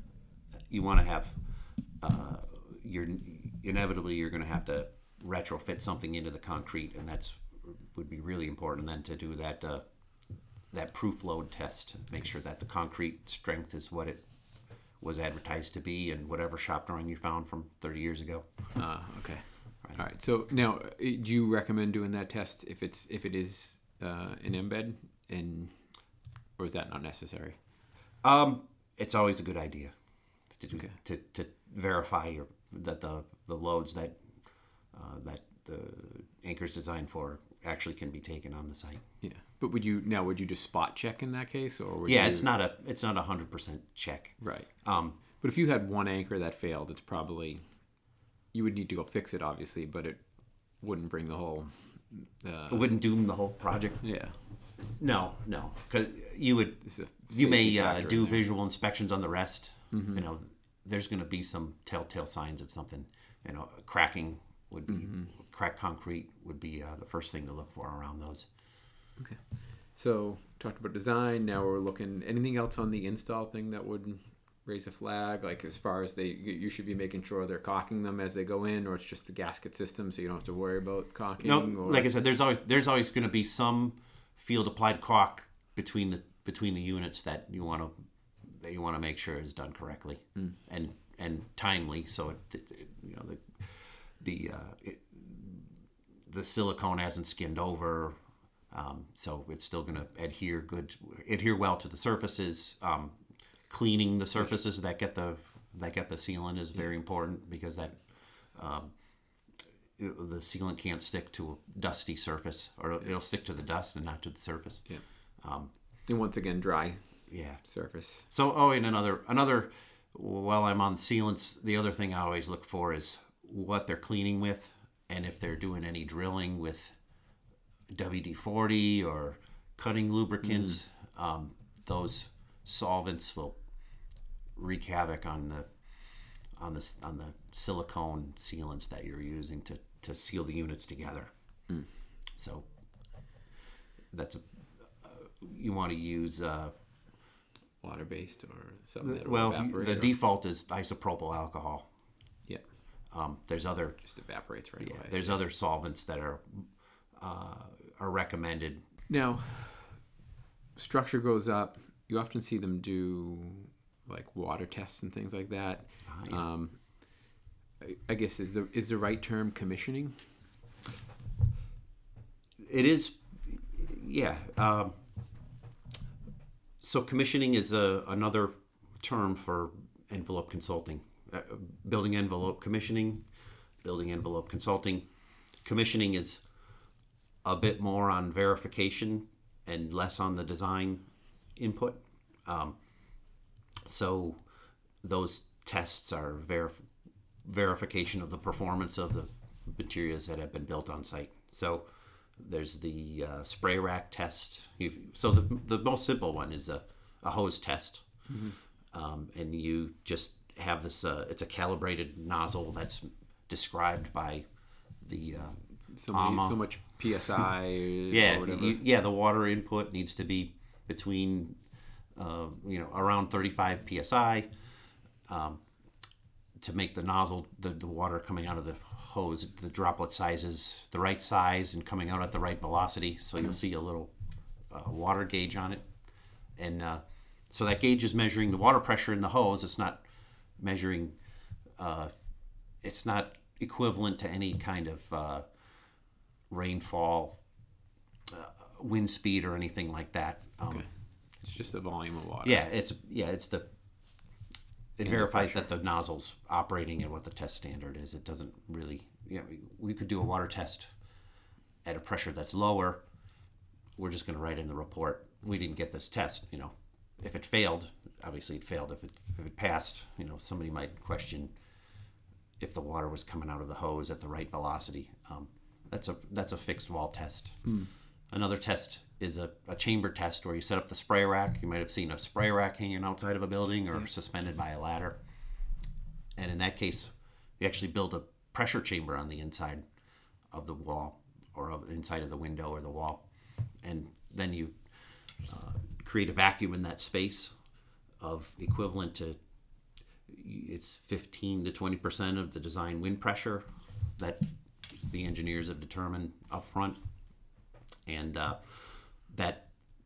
You want to have, uh, you're inevitably you're going to have to retrofit something into the concrete, and that's would be really important then to do that. Uh, that proof load test, make sure that the concrete strength is what it was advertised to be and whatever shop drawing you found from thirty years ago. Ah, uh, okay. Right. All right. So now, do you recommend doing that test if it's if it is uh, an embed, and or is that not necessary? Um, it's always a good idea to do okay. to, to verify your, that the the loads that uh, that the anchor's designed for actually can be taken on the site. Yeah, but would you now would you just spot check in that case, or would yeah, you... it's not a it's not a hundred percent check. Right. Um, but if you had one anchor that failed, it's probably you would need to go fix it, obviously, but it wouldn't bring the whole. Uh... It wouldn't doom the whole project. Yeah. No, no, because you would you may uh, do in visual inspections on the rest. Mm-hmm. You know, there's going to be some telltale signs of something. You know, cracking would be mm-hmm. cracked concrete would be uh, the first thing to look for around those. Okay, so talked about design. Now we're looking. Anything else on the install thing that would raise a flag? Like as far as they, you should be making sure they're caulking them as they go in, or it's just the gasket system, so you don't have to worry about caulking. No, or... like I said, there's always there's always going to be some field applied caulk between the between the units that you want to that you want to make sure is done correctly mm. and and timely, so it, it, it you know the the uh, it, the silicone hasn't skimmed over, um, so it's still going to adhere good adhere well to the surfaces. Um, cleaning the surfaces that get the that get the sealant is very important, because that um, it, the sealant can't stick to a dusty surface, or it'll, it'll stick to the dust and not to the surface. Yeah. Um, and once again, dry. Yeah. Surface. So, oh, and another another. While I'm on sealants, the other thing I always look for is what they're cleaning with, and if they're doing any drilling with W D forty or cutting lubricants. Mm. Um, those solvents will wreak havoc on the on the on the silicone sealants that you're using to, to seal the units together. Mm. So that's a uh, you want to use uh, water-based or something that well evaporate the or... default is isopropyl alcohol. Yeah. Um, there's other just evaporates right yeah, away. There's other solvents that are uh, are recommended. Now, structure goes up. You often see them do like water tests and things like that. Uh, yeah. um, I, I guess is the is the right term commissioning? It is, yeah. Um, so commissioning is a, another term for envelope consulting. Uh, building envelope commissioning, building envelope consulting. Commissioning is a bit more on verification and less on the design input. Um, so those tests are verif- verification of the performance of the materials that have been built on site. So there's the uh, spray rack test. You, so the the most simple one is a, a hose test. Mm-hmm. Um, and you just have this, uh, it's a calibrated nozzle that's described by the uh, so, many, so much P S I yeah, or whatever. You, yeah, the water input needs to be between, uh, you know, around thirty-five P S I um, to make the nozzle, the, the water coming out of the hose, the droplet size is the right size and coming out at the right velocity. So you'll see a little uh, water gauge on it. And uh, so that gauge is measuring the water pressure in the hose. It's not measuring, uh, it's not equivalent to any kind of uh, rainfall, uh, wind speed, or anything like that. Um, Okay. It's just the volume of water. Yeah, it's yeah, it's the it and verifies the that the nozzle's operating at what the test standard is. It doesn't really, you know, we could do a water test at a pressure that's lower. We're just going to write in the report, we didn't get this test, you know. If it failed, obviously it failed. If it if it passed, you know, somebody might question if the water was coming out of the hose at the right velocity. Um, that's a that's a fixed wall test. Mm. Another test is a, a chamber test where you set up the spray rack. You might have seen a spray rack hanging outside of a building or yeah. suspended by a ladder. And in that case, you actually build a pressure chamber on the inside of the wall or of, inside of the window or the wall. And then you uh, create a vacuum in that space of equivalent to, it's fifteen to twenty percent of the design wind pressure that the engineers have determined up front. And uh, that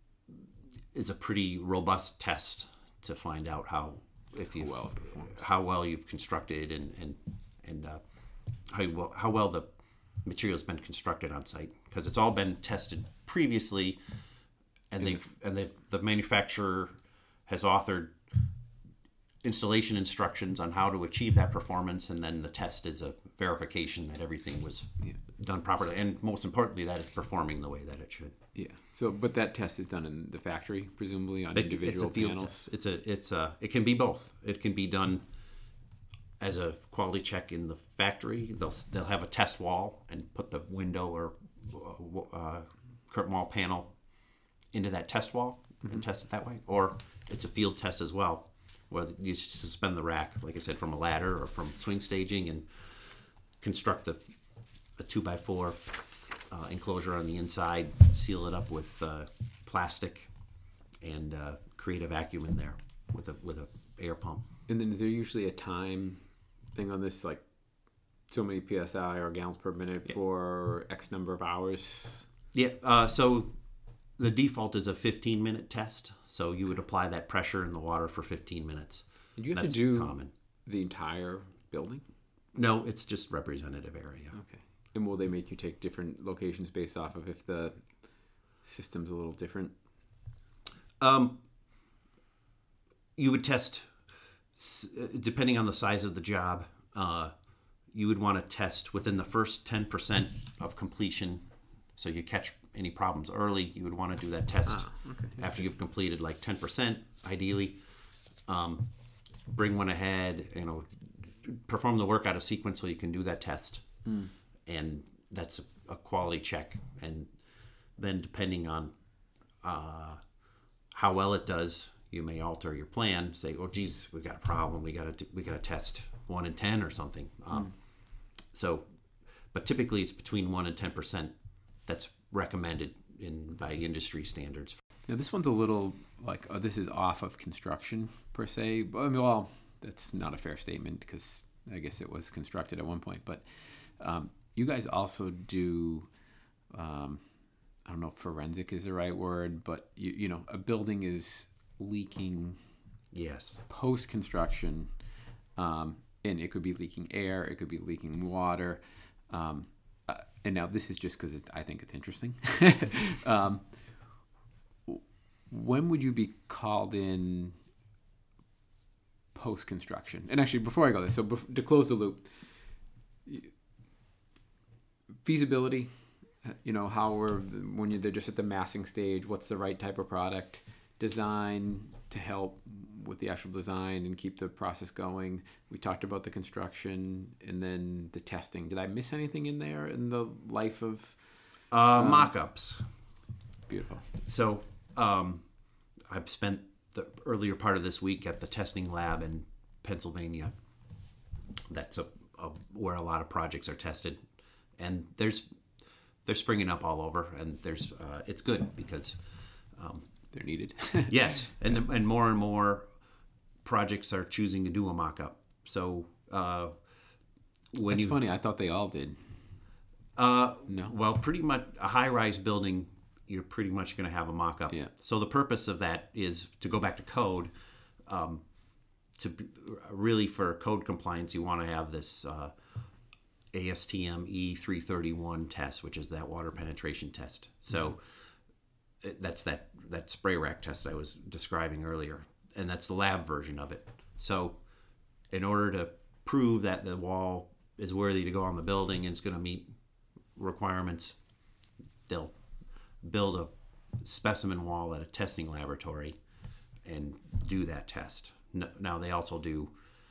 is a pretty robust test to find out how if you well how well you've constructed and and and uh, how well, how well the material's been constructed on site, because it's all been tested previously, and they and they the manufacturer has authored installation instructions on how to achieve that performance, and then the test is a verification that everything was yeah. done properly, and most importantly that it's performing the way that it should. Yeah. So, but that test is done in the factory, presumably on it, individual it's a field panels. Test. It's a it's a it can be both. It can be done as a quality check in the factory. They'll they'll have a test wall and put the window or uh, curtain wall panel into that test wall mm-hmm. and test it that way, or it's a field test as well, where you suspend the rack, like I said, from a ladder or from swing staging and construct the, a two by four uh, enclosure on the inside, seal it up with uh, plastic, and uh, create a vacuum in there with a with a air pump. And then is there usually a time thing on this, like so many P S I or gallons per minute yeah. for X number of hours? Yeah. Uh, so the default is a fifteen minute test. So you would apply that pressure in the water for fifteen minutes. Did you have That's to do common. The entire building? No, it's just representative area. Okay. And will they make you take different locations based off of if the system's a little different? Um, you would test, depending on the size of the job, uh, you would want to test within the first ten percent of completion. So you catch any problems early, you would want to do that test ah, okay. after you've completed like ten percent, ideally. Um, bring one ahead, you know, perform the work out of sequence so you can do that test. Mm. And that's a, a quality check. And then depending on uh, how well it does, you may alter your plan. Say, oh, geez, we got a problem. We got to we got to test one in ten or something. Um, mm. So, but typically it's between one and ten percent. That's recommended in by industry standards. Now this one's a little like, oh, this is off of construction per se. I mean, well, that's not a fair statement because I guess it was constructed at one point. But um, you guys also do, um, I don't know if forensic is the right word, but you you know, a building is leaking. Yes. Post construction, um, and it could be leaking air, it could be leaking water. Um, uh, and now this is just because I think it's interesting. um, when would you be called in post construction? And actually, before I go there, so bef- to close the loop, feasibility. You know, how we're when you're they're just at the massing stage. What's the right type of product? Design to help with the actual design and keep the process going. We talked about the construction and then the testing. Did I miss anything in there in the life of uh, um, mock-ups? Beautiful. So um, I've spent the earlier part of this week at the testing lab in Pennsylvania. That's a, a where a lot of projects are tested, and there's they're springing up all over, and there's uh, it's good because um, they're needed. Yes, and the, and more and more projects are choosing to do a mock-up. So uh, when That's you funny. I thought they all did. uh, No. well, pretty much a high-rise building, you're pretty much going to have a mock-up. Yeah. So the purpose of that is to go back to code. Um, to be, really for code compliance, you want to have this uh, A S T M E three thirty-one test, which is that water penetration test. So mm-hmm. that's that that spray rack test I was describing earlier, and that's the lab version of it. So in order to prove that the wall is worthy to go on the building and it's going to meet requirements, they'll build a specimen wall at a testing laboratory and do that test. Now they also do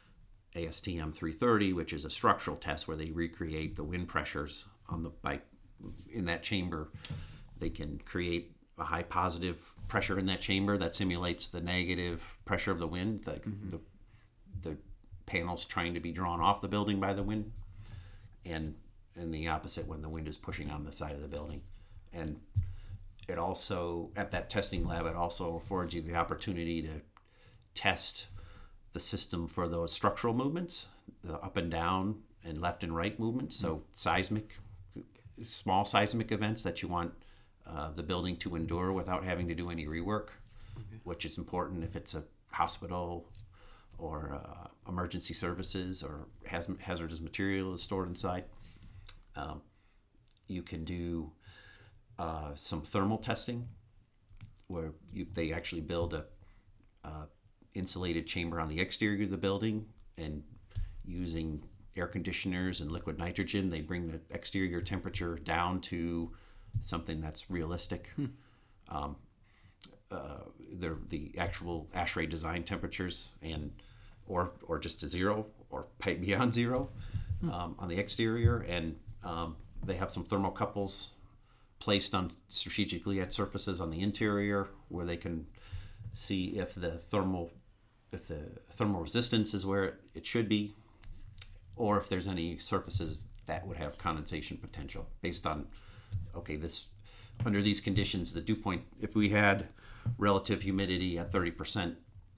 A S T M three thirty, which is a structural test where they recreate the wind pressures on the by in that chamber. They can create a high positive pressure in that chamber that simulates the negative pressure of the wind, the, mm-hmm. the, the panels trying to be drawn off the building by the wind, and and the opposite when the wind is pushing on the side of the building. And it also, at that testing lab, it also affords you the opportunity to test the system for those structural movements, the up and down and left and right movements. So mm-hmm. seismic, small seismic events that you want uh, the building to endure without having to do any rework, okay. which is important if it's a hospital or uh, emergency services or has, hazardous material is stored inside. Um, you can do uh, some thermal testing where you, they actually build a uh, insulated chamber on the exterior of the building, and using air conditioners and liquid nitrogen, they bring the exterior temperature down to something that's realistic. Hmm. Um, uh, the the actual ASHRAE design temperatures, and or or just to zero or beyond zero hmm. um, on the exterior, and um, they have some thermocouples placed on strategically at surfaces on the interior where they can see if the thermal if the thermal resistance is where it should be, or if there's any surfaces that would have condensation potential based on, okay, this under these conditions, the dew point, if we had relative humidity at thirty percent,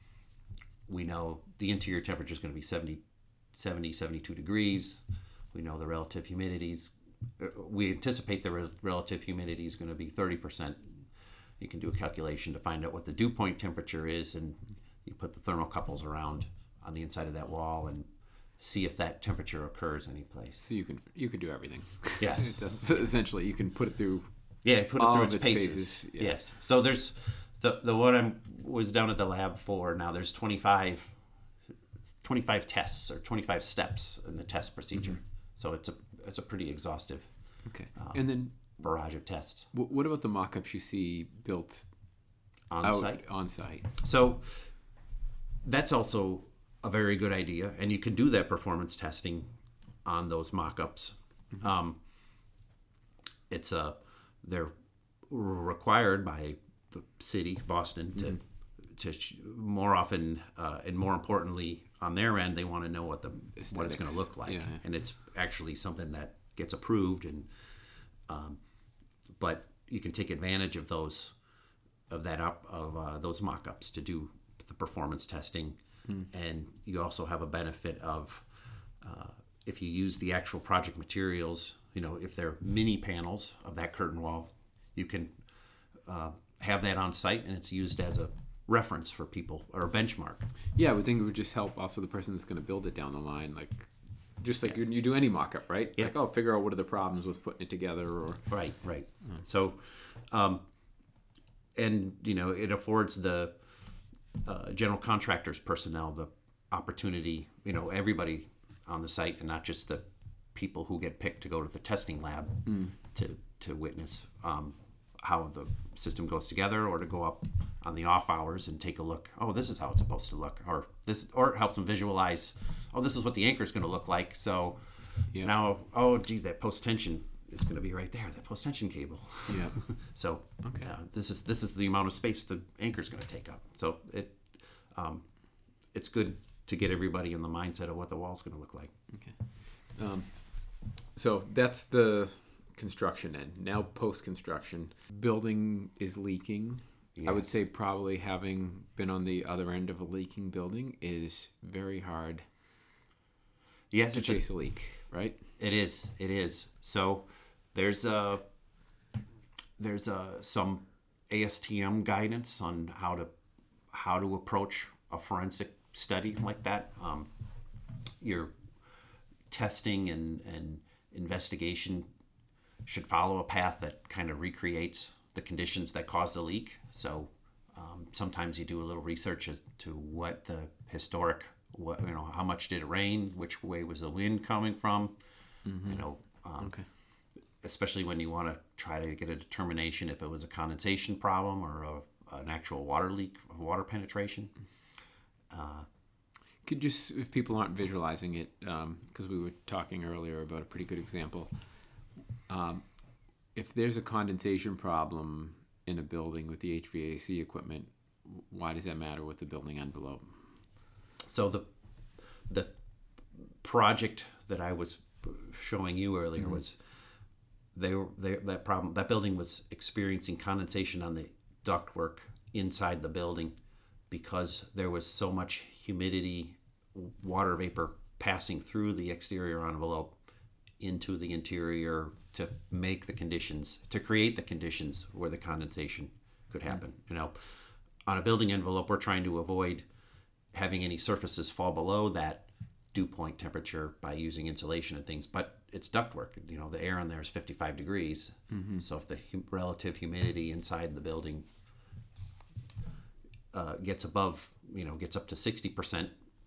we know the interior temperature is going to be seventy, seventy, seventy-two degrees. We know the relative humidities, we anticipate the relative humidity is going to be thirty percent. You can do a calculation to find out what the dew point temperature is, and you put the thermocouples around on the inside of that wall and see if that temperature occurs any place. So you can you can do everything. Yes. So essentially, you can put it through. Yeah, put it all through its, its paces. paces. Yeah. Yes. So there's the the one I was down at the lab for. Now there's twenty-five, twenty-five tests or twenty-five steps in the test procedure. Mm-hmm. So it's a it's a pretty exhaustive. Okay. Um, and then barrage of tests. W- what about the mock-ups you see built on out, site? On site. So that's also a very good idea, and you can do that performance testing on those mock-ups. Mm-hmm. Um, it's a they're required by the city, Boston, to mm-hmm. to more often uh, and more importantly on their end, they want to know what the Aesthetics. what it's going to look like, yeah. and it's actually something that gets approved. And um, but you can take advantage of those of that up of uh, those mock-ups to do the performance testing. Mm. And you also have a benefit of uh, if you use the actual project materials, you know, if they're mini panels of that curtain wall, you can uh, have that on site, and it's used as a reference for people or a benchmark. Yeah, I would think it would just help also the person that's going to build it down the line, like just like yes. you, you do any mock-up, right? Yeah. Like, oh, figure out what are the problems with putting it together, or right, right. Mm. So, um, and you know, it affords the Uh, general contractors personnel the opportunity, you know, everybody on the site, and not just the people who get picked to go to the testing lab mm. to to witness um, how the system goes together, or to go up on the off hours and take a look. Oh, this is how it's supposed to look, or this, or it helps them visualize. Oh, this is what the anchor is going to look like. So yeah. now, oh, geez, that post tension is going to be right there. That post tension cable. Yeah. so okay. uh, this is this is the amount of space the anchor is going to take up. So it um, it's good to get everybody in the mindset of what the wall's going to look like. Okay. Um, so that's the construction end. Now post construction, building is leaking. Yes. I would say probably having been on the other end of a leaking building is very hard. Yes, to it's a, chase a leak, right? it is. It is. So there's a there's a some A S T M guidance on how to how to approach a forensic study like that. Um, your testing and, and investigation should follow a path that kind of recreates the conditions that caused the leak. So um, sometimes you do a little research as to what the historic, what you know, how much did it rain, which way was the wind coming from, mm-hmm. you know. Um, okay. Especially when you want to try to get a determination if it was a condensation problem or a, an actual water leak, water penetration. Uh, Could just, if people aren't visualizing it, because um, we were talking earlier about a pretty good example. Um, if there's a condensation problem in a building with the H V A C equipment, why does that matter with the building envelope? So the the project that I was showing you earlier mm-hmm. was they were they, that problem that building was experiencing condensation on the ductwork inside the building because there was so much humidity, water vapor passing through the exterior envelope into the interior to make the conditions, to create the conditions where the condensation could happen. Mm-hmm. You know, on a building envelope, we're trying to avoid having any surfaces fall below that dew point temperature by using insulation and things, but it's ductwork. You know, the air in there is fifty-five degrees. Mm-hmm. So if the hum- relative humidity inside the building uh, gets above, you know, gets up to sixty percent,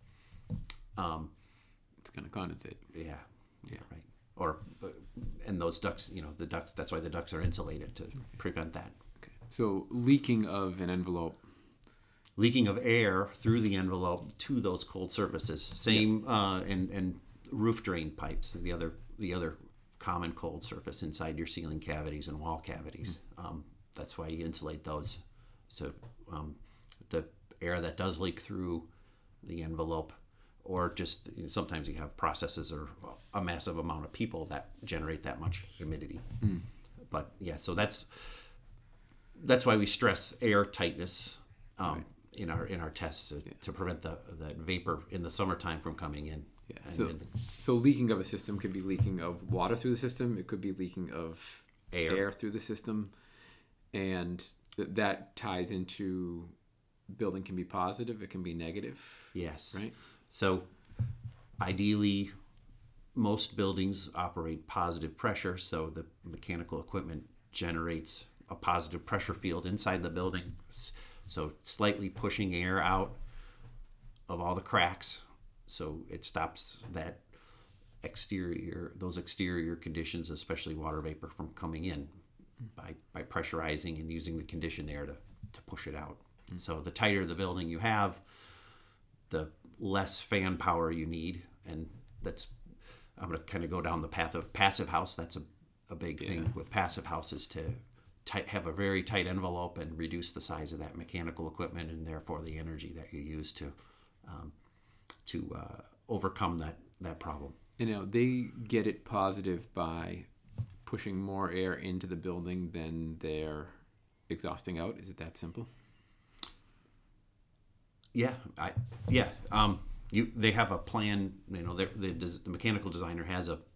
um, it's going to condensate. Yeah. Yeah. Right. Or, uh, and those ducts, you know, the ducts, that's why the ducts are insulated to prevent that. Okay. So leaking of an envelope. Leaking of air through the envelope to those cold surfaces. Same, yep. uh, and, and roof drain pipes, the other, the other common cold surface inside your ceiling cavities and wall cavities. Mm-hmm. Um, that's why you insulate those. So um, the air that does leak through the envelope, or just you know, sometimes you have processes or a massive amount of people that generate that much humidity. Mm. But yeah, so that's that's why we stress air tightness um, right. in our in our tests to, yeah. to prevent the that vapor in the summertime from coming in. Yeah. So, the, so leaking of a system could be leaking of water through the system. It could be leaking of air, air through the system, and th- that ties into building can be positive. It can be negative. Yes. Right. So ideally, most buildings operate positive pressure, so the mechanical equipment generates a positive pressure field inside the building, so slightly pushing air out of all the cracks, so it stops that exterior, those exterior conditions, especially water vapor, from coming in by, by pressurizing and using the conditioned air to, to push it out. Mm-hmm. So the tighter the building you have, the less fan power you need, and that's I'm going to kind of go down the path of passive house. That's a, a big yeah. thing with passive houses, to tight, have a very tight envelope and reduce the size of that mechanical equipment and therefore the energy that you use to um, to uh, overcome that that problem. You know, they get it positive by pushing more air into the building than they're exhausting out. Is it that simple? Yeah, I yeah. Um, you they have a plan. You know, the the mechanical designer has a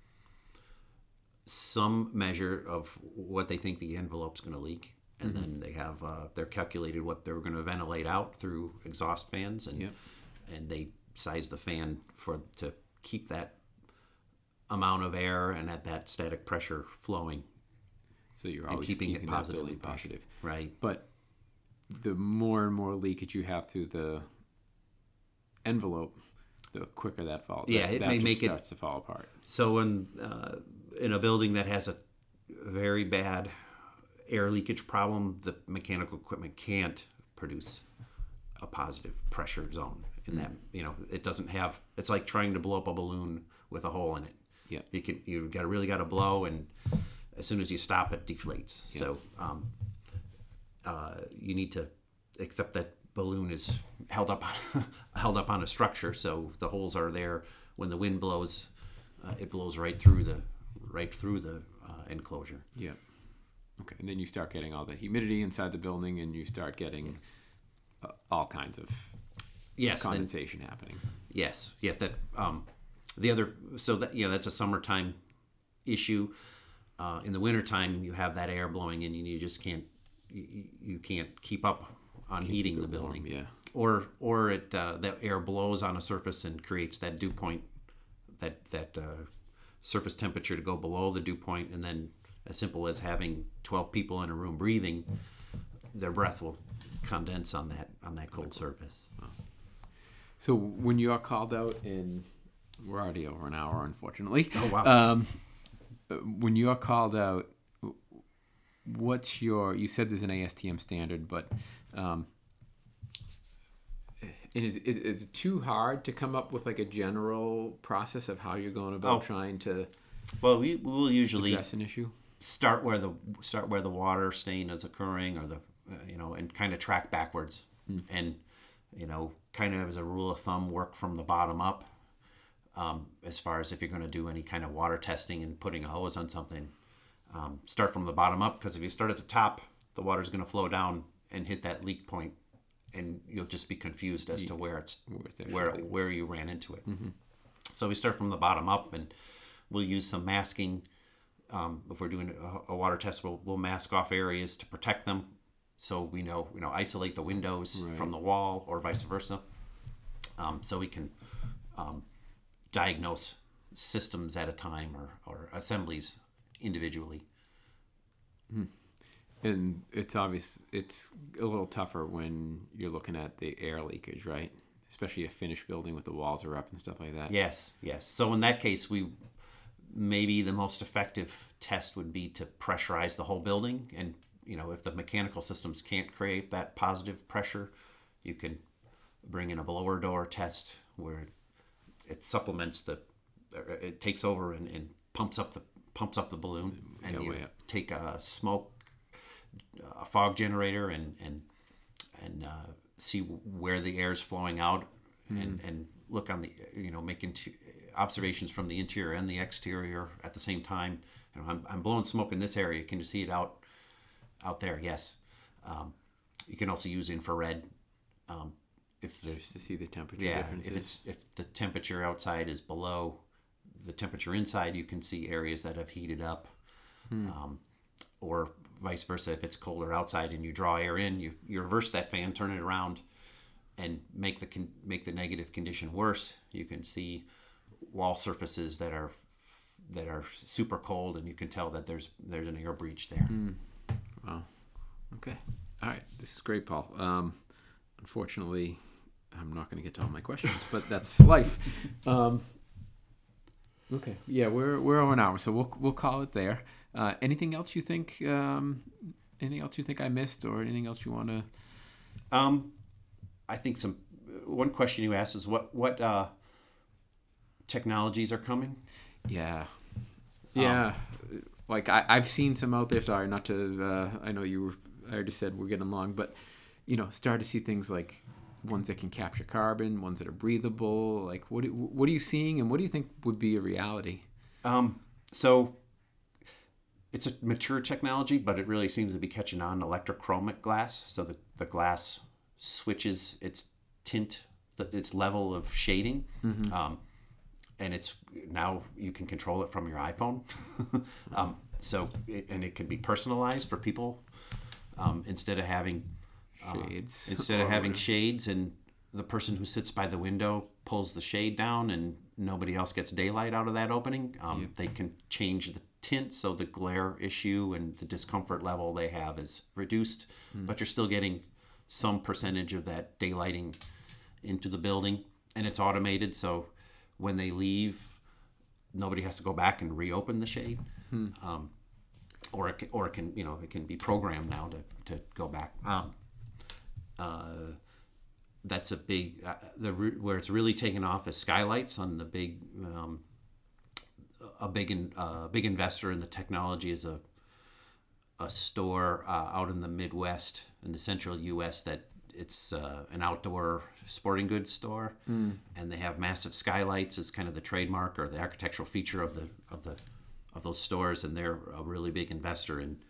some measure of what they think the envelope's going to leak, and mm-hmm. then they have uh, they're calculated what they're going to ventilate out through exhaust fans, and yep. and they size the fan for to keep that amount of air and at that static pressure flowing. So you're always keeping, keeping it positively that positive, right? But the more and more leakage you have through the envelope, the quicker that falls. Yeah, that, it that may just make starts it to fall apart. So in uh, in a building that has a very bad air leakage problem, the mechanical equipment can't produce a positive pressure zone in mm-hmm. that. You know, it doesn't have. It's like trying to blow up a balloon with a hole in it. Yeah, you can. You got really got to blow, and as soon as you stop, it deflates. Yeah. So um, uh, you need to accept that balloon is held up held up on a structure, so the holes are there. When the wind blows, uh, it blows right through the right through the uh, enclosure. Yeah. Okay, and then you start getting all the humidity inside the building, and you start getting uh, all kinds of yes condensation then, happening. Yes, yeah. That um, the other, so that, you know, that's a summertime issue. Uh, in the wintertime, you have that air blowing in and you just can't, you, you can't keep up on can't heating the building. Warm, yeah. Or, or it, uh, that air blows on a surface and creates that dew point, that, that, uh, surface temperature to go below the dew point, and then as simple as having twelve people in a room breathing, their breath will condense on that on that cold surface. Wow. So when you are called out, and we're already over an hour, unfortunately. Oh wow! Um, when you are called out, what's your? You said there's an A S T M standard, but um, is, is is it too hard to come up with like a general process of how you're going about oh. trying to? Well, we will usually address an issue. Start where the start where the water stain is occurring, or the uh, you know, and kind of track backwards, mm. and you know, kind of as a rule of thumb, work from the bottom up. Um, as far as if you're going to do any kind of water testing and putting a hose on something, um, start from the bottom up, because if you start at the top, the water's going to flow down and hit that leak point, and you'll just be confused as to where it's where where you ran into it. Mm-hmm. So we start from the bottom up, and we'll use some masking. Um, if we're doing a, a water test, we'll, we'll mask off areas to protect them, so we know you know isolate the windows right. from the wall, or vice versa. Um, so we can um, diagnose systems at a time, or, or assemblies individually. Hmm. And it's obvious it's a little tougher when you're looking at the air leakage, right? Especially a finished building with the walls are up and stuff like that. Yes, yes. So in that case, we maybe the most effective test would be to pressurize the whole building. And, you know, if the mechanical systems can't create that positive pressure, you can bring in a blower door test where it supplements the, it takes over and, and pumps up the pumps up the balloon, and yeah, you take a smoke, a fog generator, and and and uh, see where the air is flowing out, mm. and and look on the, you know, make into observations from the interior and the exterior at the same time. You know, I'm I'm blowing smoke in this area. Can you see it out out there? Yes. Um, you can also use infrared. Um, if the, Just to see the temperature yeah, differences. if it's if the temperature outside is below the temperature inside, you can see areas that have heated up, hmm. um, or vice versa. If it's colder outside and you draw air in, you, you reverse that fan, turn it around, and make the con- make the negative condition worse. You can see wall surfaces that are that are super cold, and you can tell that there's there's an air breach there. Hmm. Wow. Okay. All right. This is great, Paul. Um, unfortunately, I'm not going to get to all my questions, but that's life. Um, okay. Yeah, we're we're over an hour, so we'll we'll call it there. Uh, anything else you think? Um, anything else you think I missed, or anything else you want to? Um, I think some. One question you asked is what what uh, technologies are coming. Yeah. Yeah. Um, like I, I've seen some out there. Sorry, not to. Uh, I know you were. I already said we're getting along, but you know, start to see things like ones that can capture carbon, ones that are breathable. Like, what what are you seeing, and what do you think would be a reality? Um, so it's a mature technology, but it really seems to be catching on. Electrochromic glass, so the the glass switches its tint, its level of shading, mm-hmm. um, and it's now you can control it from your iPhone. um, so it, and it can be personalized for people um, instead of having. Shades. Uh, instead of having shades and the person who sits by the window pulls the shade down and nobody else gets daylight out of that opening, um, yep. they can change the tint so the glare issue and the discomfort level they have is reduced, mm. but you're still getting some percentage of that daylighting into the building, and it's automated, so when they leave, nobody has to go back and reopen the shade. Mm. Um, or it can, or it can, you know, it can be programmed now to, to go back. Um, Uh, that's a big uh, the where it's really taken off is skylights on the big um, a big in, uh, big investor in the technology is a a store uh, out in the Midwest in the central U S that it's uh, an outdoor sporting goods store, mm. and they have massive skylights as kind of the trademark or the architectural feature of the of the of those stores, and they're a really big investor in.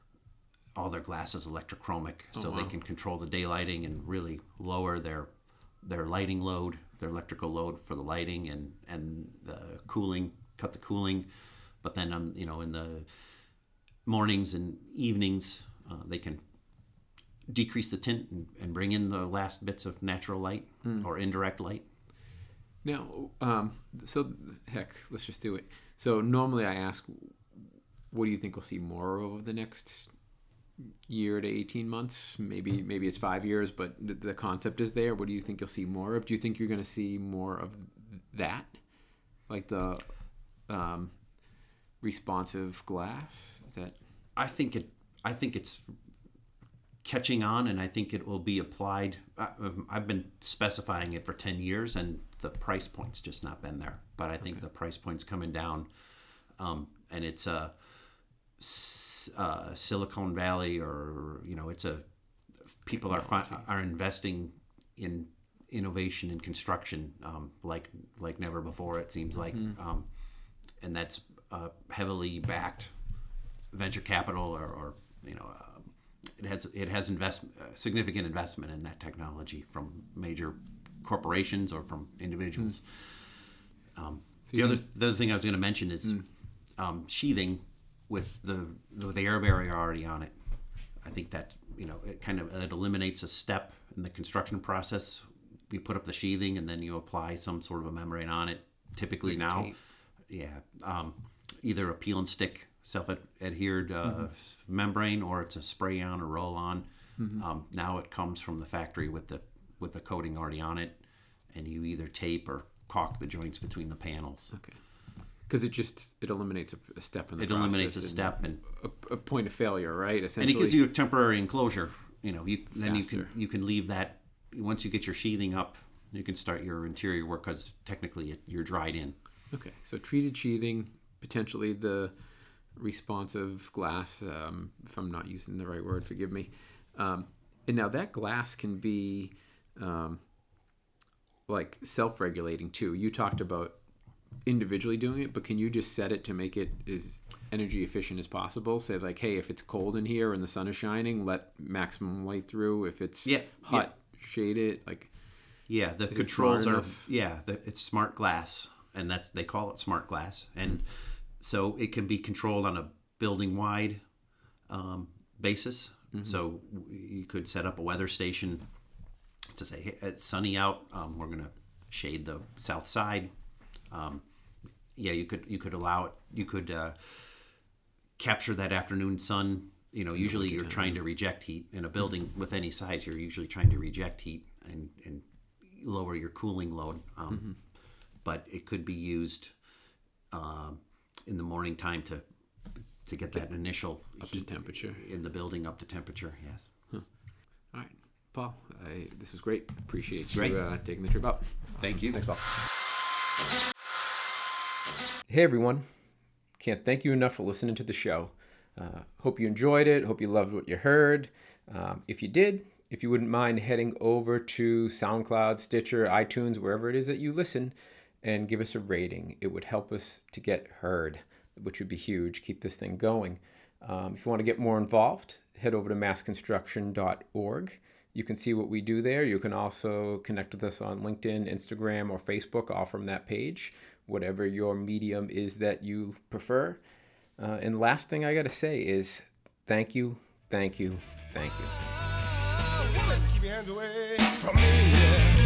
All their glass is electrochromic, so oh, wow. they can control the daylighting and really lower their their lighting load, their electrical load for the lighting and and the cooling, cut the cooling. But then um you know in the mornings and evenings uh, they can decrease the tint and, and bring in the last bits of natural light mm. or indirect light. Now, um, so heck, let's just do it. So normally I ask, what do you think we'll see more over the next year to eighteen months? Maybe maybe it's five years, but the, the concept is there. What do you think you'll see more of? Do you think you're going to see more of that? Like the um, responsive glass? Is that? I think it. I think it's catching on, and I think it will be applied. I've been specifying it for ten years, and the price point's just not been there. But I think okay. the price point's coming down, um, and it's a uh, Silicon Valley, or you know, it's a people are fi- are investing in innovation in construction um, like like never before. It seems like, mm-hmm. um, and that's uh, heavily backed venture capital, or, or you know. Uh, It has it has invest uh, significant investment in that technology from major corporations or from individuals. Mm. Um, so the other the other thing I was going to mention is mm. um, sheathing with the with the air barrier already on it. I think that you know it kind of it eliminates a step in the construction process. You put up the sheathing and then you apply some sort of a membrane on it. Typically like now, tape. yeah, um, either a peel and stick self-adhered uh, mm-hmm. membrane, or it's a spray on or roll on. Mm-hmm. Um, now it comes from the factory with the with the coating already on it, and you either tape or caulk the joints between the panels. Okay, because it just it eliminates a, a step in the it process. It eliminates a step and a, a point of failure, right? Essentially, and it gives you a temporary enclosure. You know, you faster. Then you can you can leave that once you get your sheathing up. You can start your interior work because technically it, you're dried in. Okay, so treated sheathing, potentially the responsive glass, um, if I'm not using the right word, forgive me. Um, and now that glass can be um, like self-regulating too. You talked about individually doing it, but can you just set it to make it as energy efficient as possible? Say like, hey, if it's cold in here and the sun is shining, let maximum light through. If it's yeah, hot, yeah. shade it. Like, yeah, the controls are enough? yeah, the, it's smart glass, and that's they call it smart glass, and. Mm-hmm. So it can be controlled on a building-wide um, basis. Mm-hmm. So you could set up a weather station to say, hey, it's sunny out. Um, we're going to shade the south side. Um, yeah, you could you could allow it. You could uh, capture that afternoon sun. You know, usually you're trying to reject heat in a building mm-hmm. with any size. You're usually trying to reject heat and, and lower your cooling load. Um, mm-hmm. But it could be used. Um, in the morning time to to get that initial up heat to temperature in the building up to temperature. Yes. Huh. All right, Paul. I, this was great. Appreciate you great. Uh, taking the trip up. Thank awesome. you. Thanks, Paul. Hey everyone. Can't thank you enough for listening to the show. Uh, hope you enjoyed it. Hope you loved what you heard. Um, if you did, if you wouldn't mind heading over to SoundCloud, Stitcher, iTunes, wherever it is that you listen, and give us a rating. It would help us to get heard, which would be huge. Keep this thing going. Um, if you want to get more involved, head over to mass construction dot org. You can see what we do there. You can also connect with us on LinkedIn, Instagram, or Facebook, all from that page, whatever your medium is that you prefer. Uh, and last thing I got to say is thank you, thank you, thank you. Keep your hands away from me, yeah.